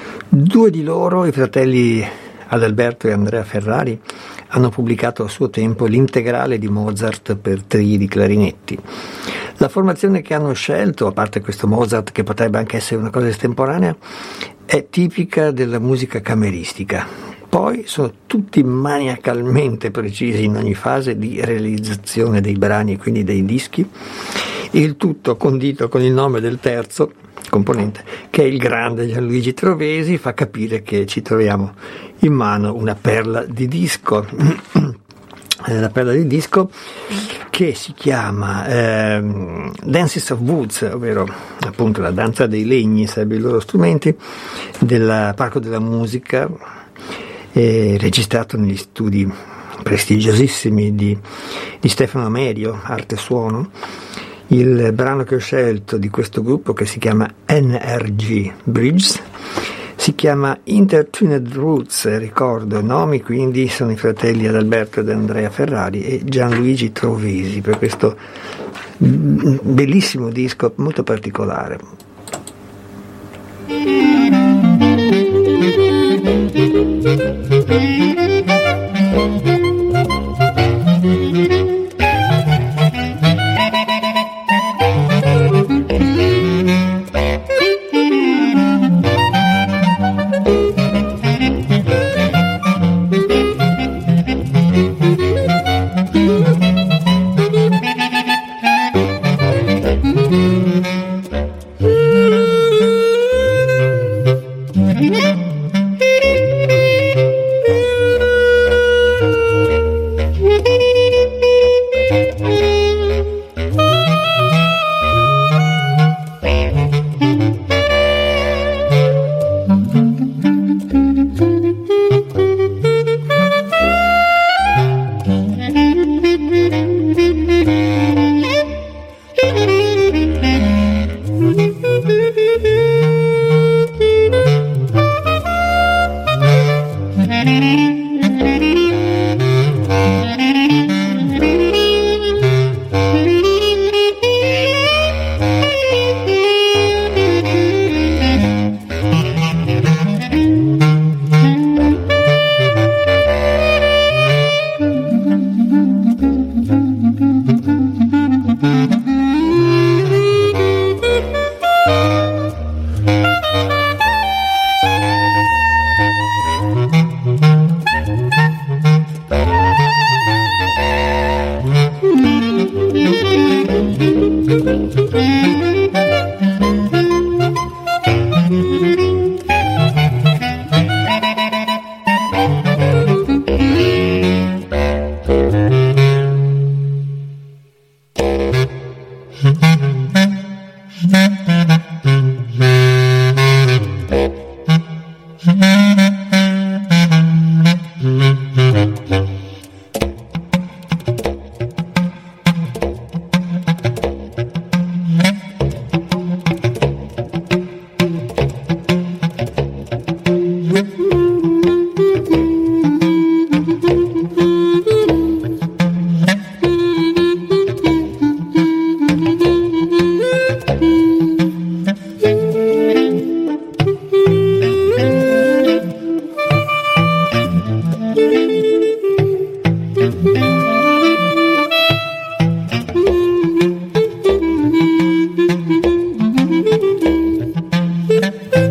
Due di loro, i fratelli Adalberto e Andrea Ferrari, hanno pubblicato a suo tempo l'integrale di Mozart per trii di clarinetti. La formazione che hanno scelto, a parte questo Mozart che potrebbe anche essere una cosa estemporanea, è tipica della musica cameristica. Poi sono tutti maniacalmente precisi in ogni fase di realizzazione dei brani e quindi dei dischi, il tutto condito con il nome del terzo componente, che è il grande Gianluigi Trovesi. Fa capire che ci troviamo in mano una perla di disco. La perla di disco che si chiama Dances of Woods, ovvero appunto la danza dei legni, sarebbero i loro strumenti, del Parco della Musica, registrato negli studi prestigiosissimi di Stefano Amerio, Arte e Suono. Il brano che ho scelto di questo gruppo, che si chiama NRG Bridges, si chiama Intertuned Roots, ricordo nomi, quindi sono i fratelli Adalberto ed Andrea Ferrari e Gianluigi Trovesi, per questo bellissimo disco molto particolare.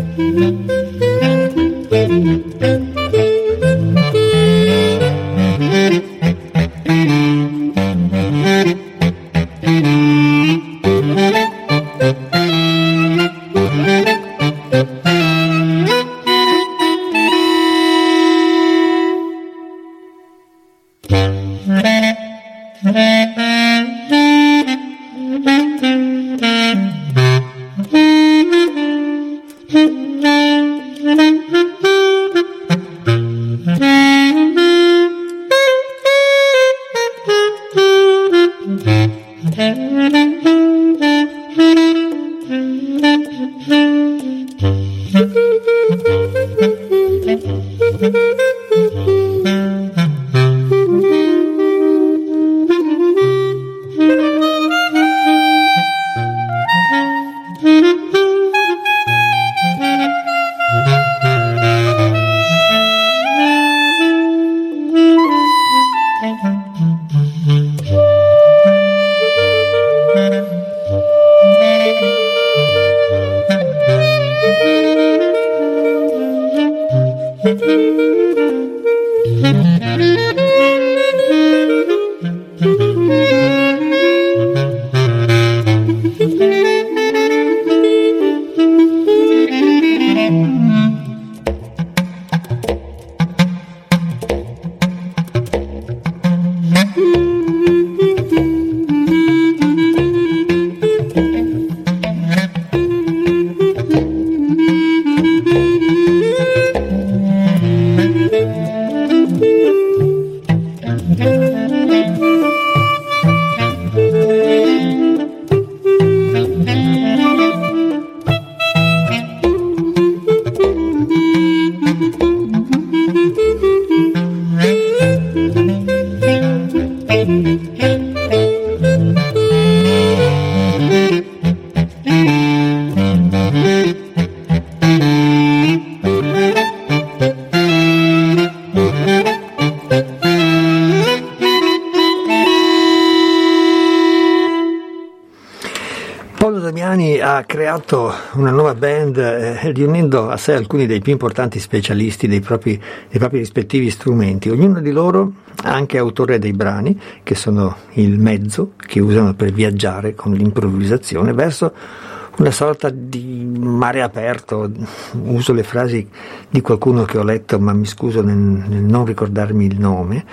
Ha creato una nuova band riunendo a sé alcuni dei più importanti specialisti dei propri rispettivi strumenti, ognuno di loro anche autore dei brani che sono il mezzo che usano per viaggiare con l'improvvisazione verso una sorta di mare aperto. Uso le frasi di qualcuno che ho letto, ma mi scuso nel non ricordarmi il nome,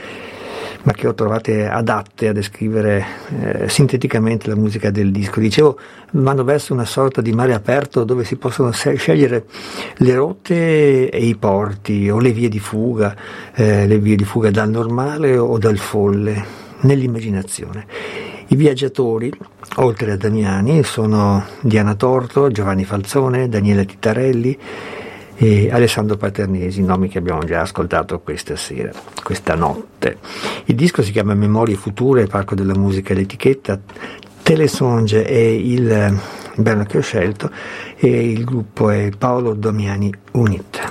ma che ho trovate adatte a descrivere sinteticamente la musica del disco. Dicevo, vanno verso una sorta di mare aperto dove si possono scegliere le rotte e i porti o le vie di fuga dal normale o dal folle, nell'immaginazione. I viaggiatori, oltre a Damiani, sono Diana Torto, Giovanni Falzone, Daniele Tittarelli e Alessandro Paternesi, nomi che abbiamo già ascoltato questa notte. Il disco si chiama Memorie Future, Parco della Musica e l'etichetta. Telesonge è il brano che ho scelto e il gruppo è Paolo Damiani Unit.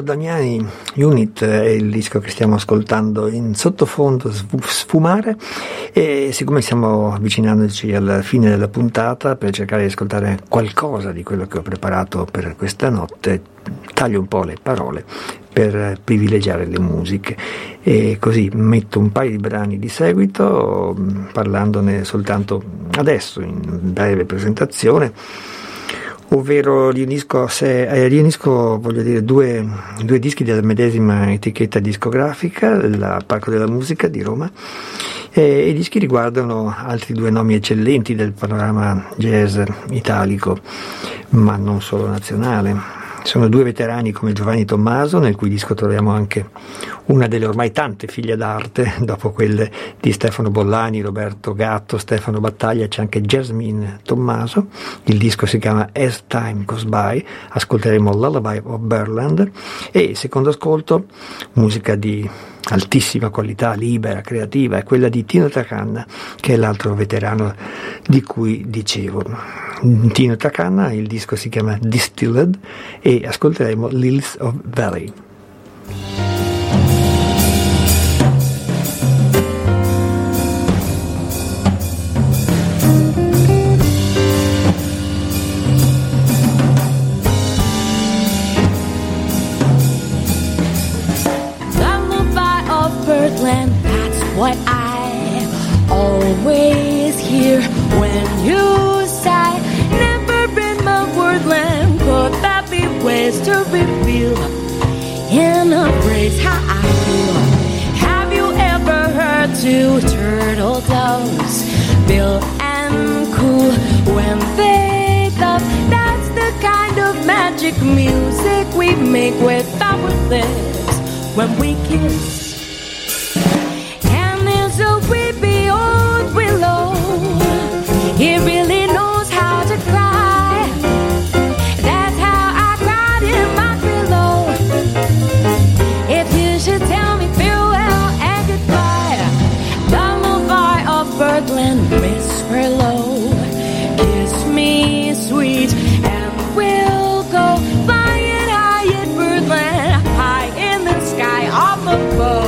Damiani Unit è il disco che stiamo ascoltando in sottofondo sfumare, e siccome stiamo avvicinandoci alla fine della puntata, per cercare di ascoltare qualcosa di quello che ho preparato per questa notte, taglio un po' le parole per privilegiare le musiche, e così metto un paio di brani di seguito, parlandone soltanto adesso in breve presentazione, ovvero riunisco voglio dire due dischi della medesima etichetta discografica, la Parco della Musica di Roma, e i dischi riguardano altri due nomi eccellenti del panorama jazz italico, ma non solo nazionale. Sono due veterani come Giovanni Tommaso, nel cui disco troviamo anche una delle ormai tante figlie d'arte, dopo quelle di Stefano Bollani, Roberto Gatto, Stefano Battaglia, c'è anche Jasmine Tommaso. Il disco si chiama As Time Goes By, ascolteremo Lullaby of Birdland, e il secondo ascolto, musica di altissima qualità, libera, creativa, è quella di Tino Tacanna, che è l'altro veterano di cui dicevo. Tino Tacanna, il disco si chiama Distilled, e ascolteremo Lilies of Valley. Lullaby of Birdland, that's what I always hear when you sigh. Never in my wordland could that be ways to reveal in a phrase how I feel. Have you ever heard two turtle doves bill and coo when they love? That's the kind of magic music we make with our lips when we kiss. And there's a weepy old willow, he really knows how to cry. That's how I cried in my pillow. If you should tell me farewell and goodbye, lullaby of Birdland, Miss Furlow, kiss me sweet, and we'll go flying high in Birdland, high in the sky up above.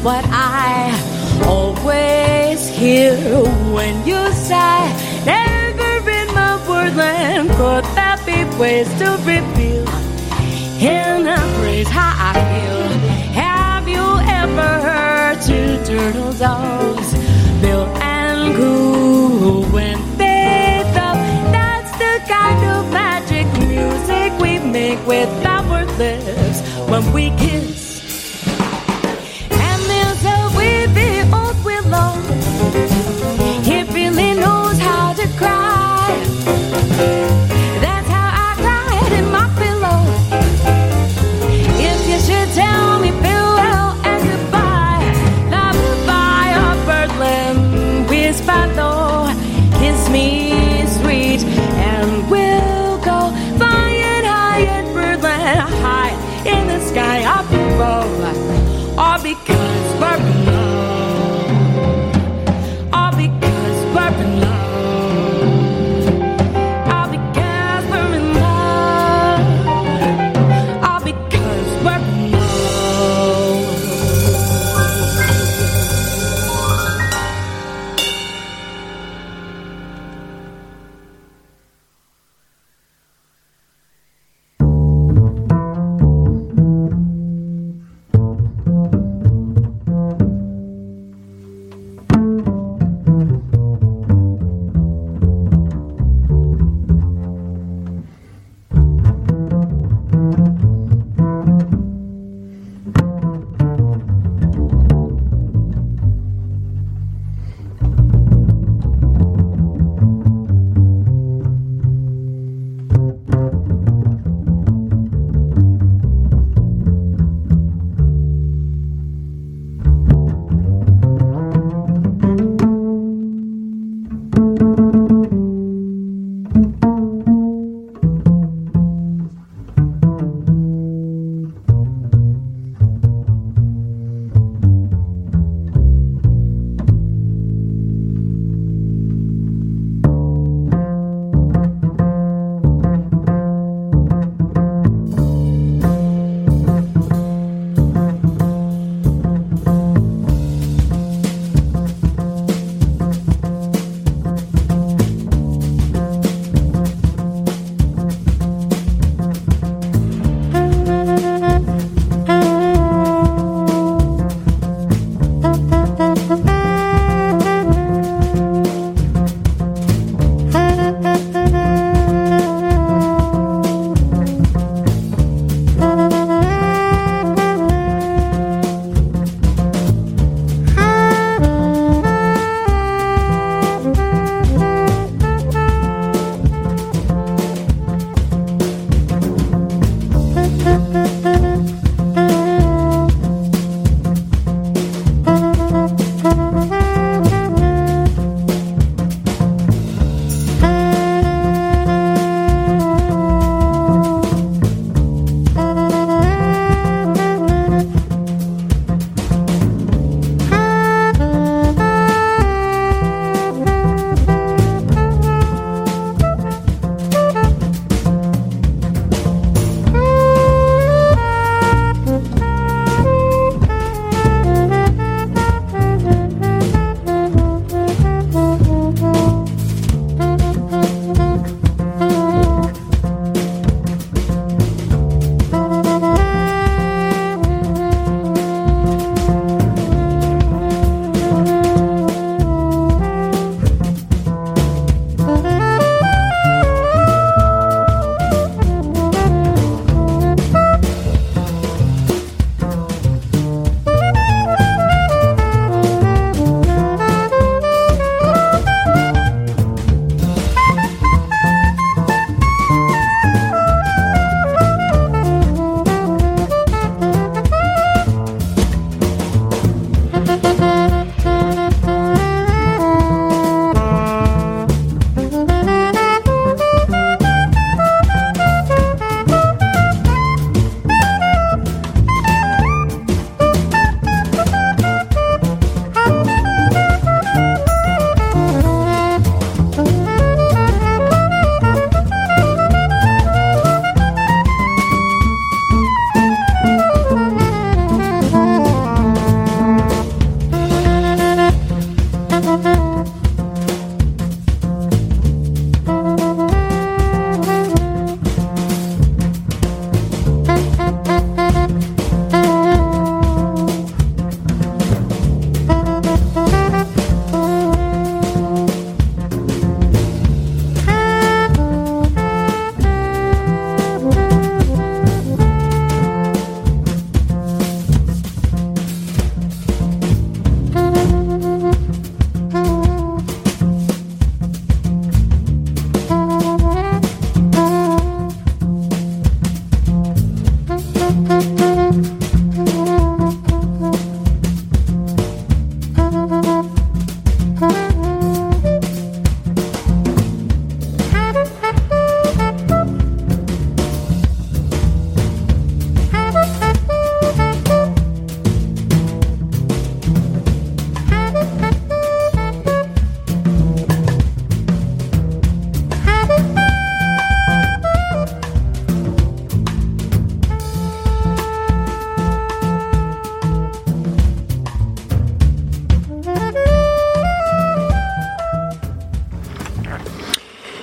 what I always hear when you sigh. Never in my wordland could there be ways to reveal in a phrase how I feel. Have you ever heard two turtle dogs, Bill and Coo, when they talk? That's the kind of magic music we make with our lips when we kiss. And there's a weepy old willow, he really knows how to cry. That's how I cried in my pillow. If you should tell me farewell and goodbye, love goodbye of birdland, whisper though, kiss me sweet, and we'll go flying high in birdland, high in the sky up above, all because we're in love, all because we're in love.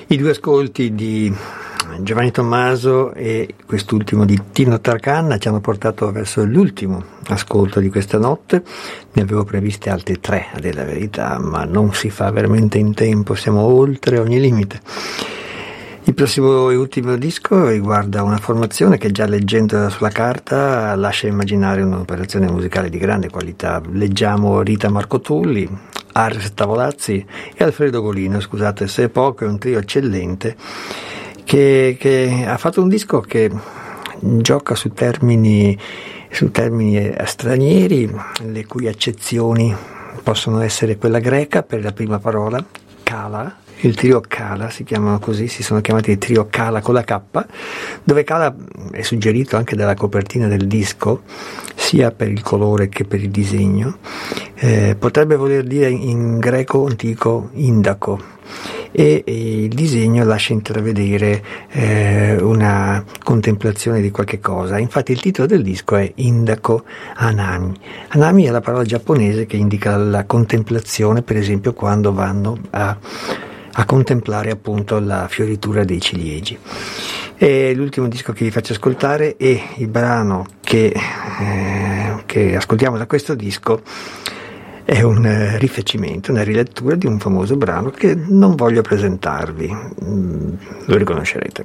I due ascolti di Giovanni Tommaso e quest'ultimo di Tino Tarkanna ci hanno portato verso l'ultimo ascolto di questa notte. Ne avevo previste altre 3, a dire la verità, ma non si fa veramente in tempo, siamo oltre ogni limite. Il prossimo e ultimo disco riguarda una formazione che, già leggendola sulla carta, lascia immaginare un'operazione musicale di grande qualità. Leggiamo Rita Marcotulli, Ars Tavolazzi e Alfredo Golino. Scusate se è poco, è un trio eccellente che ha fatto un disco che gioca su termini stranieri, le cui accezioni possono essere quella greca per la prima parola, Kala. Il trio Kala si chiamano così, si sono chiamati il trio Kala con la K, dove Kala è suggerito anche dalla copertina del disco, sia per il colore che per il disegno. Potrebbe voler dire in greco antico indaco, e il disegno lascia intravedere una contemplazione di qualche cosa. Infatti il titolo del disco è Indaco Hanami. Hanami è la parola giapponese che indica la contemplazione, per esempio quando vanno a contemplare appunto la fioritura dei ciliegi. E l'ultimo disco che vi faccio ascoltare, e il brano che ascoltiamo da questo disco, è un rifacimento, una rilettura di un famoso brano che non voglio presentarvi, lo riconoscerete.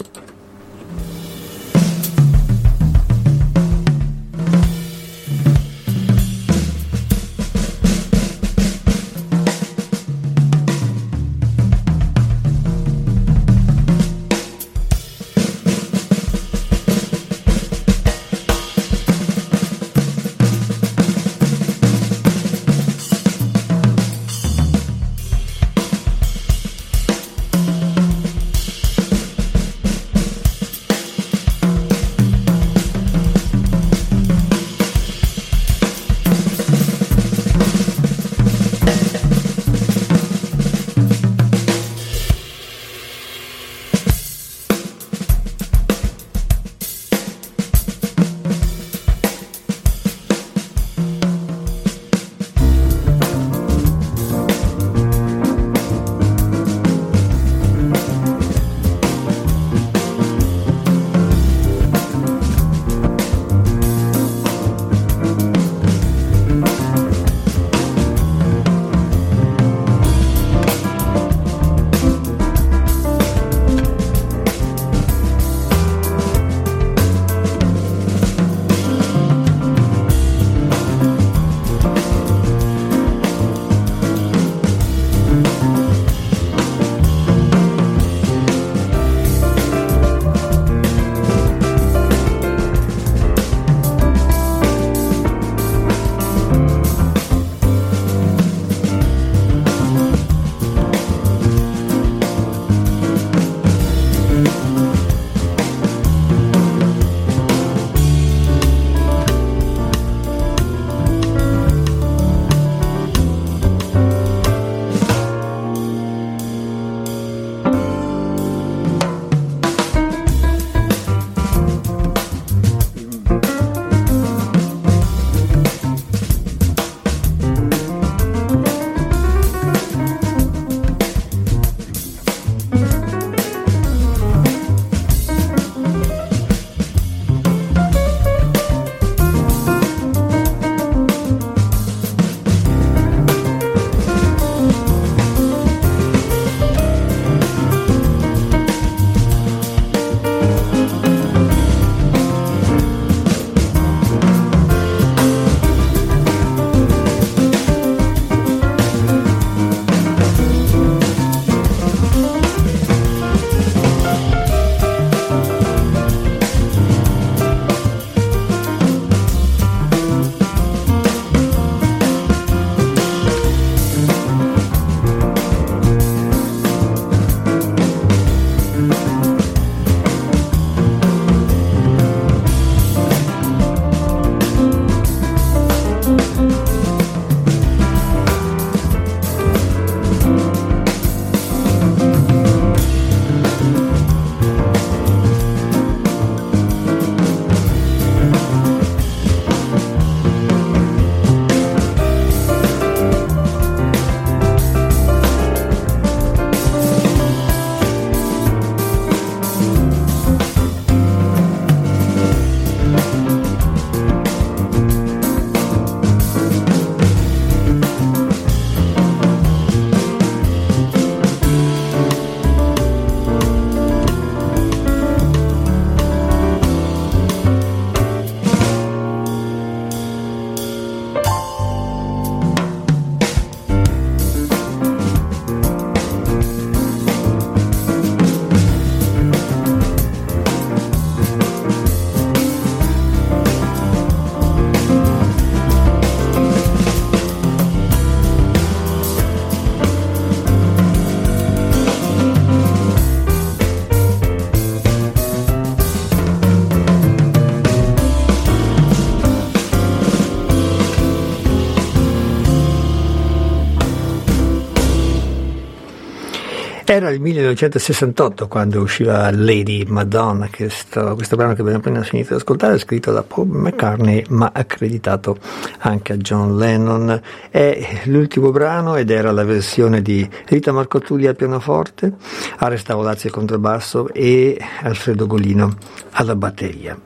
Era il 1968 quando usciva Lady Madonna, questo brano che abbiamo appena finito di ascoltare, scritto da Paul McCartney ma accreditato anche a John Lennon. È l'ultimo brano ed era la versione di Rita Marcotulli al pianoforte, Aresta Olazzi al contrabbasso e Alfredo Golino alla batteria.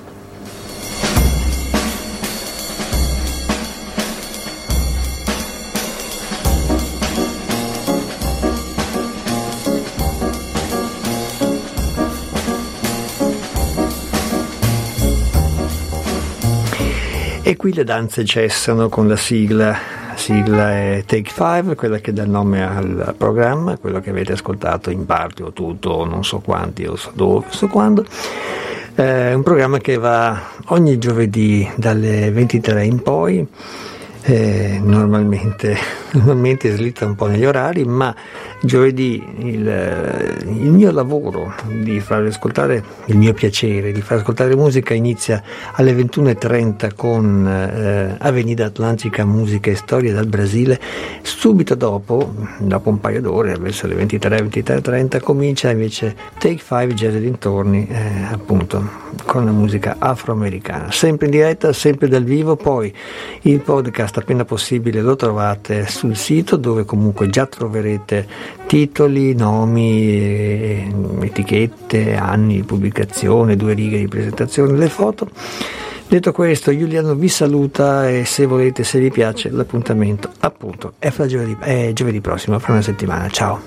E qui le danze cessano con la sigla. La sigla è Take 5, quella che dà il nome al programma, quello che avete ascoltato in parte o tutto, o non so quanti, o so dove, so quando. È un programma che va ogni giovedì dalle 23 in poi. Normalmente slitta un po' negli orari, ma giovedì il mio lavoro di far ascoltare, il mio piacere di far ascoltare musica inizia alle 21:30 con Avenida Atlantica, musica e storie dal Brasile. Subito dopo un paio d'ore, verso le 23:30 comincia invece Take 5 Jazz e dintorni, appunto con la musica afroamericana, sempre in diretta, sempre dal vivo. Poi il podcast appena possibile lo trovate sul sito, dove comunque già troverete titoli, nomi, etichette, anni di pubblicazione, 2 righe di presentazione, le foto. Detto questo, Giuliano vi saluta e se volete, se vi piace, l'appuntamento appunto è giovedì prossimo, fra una settimana. Ciao.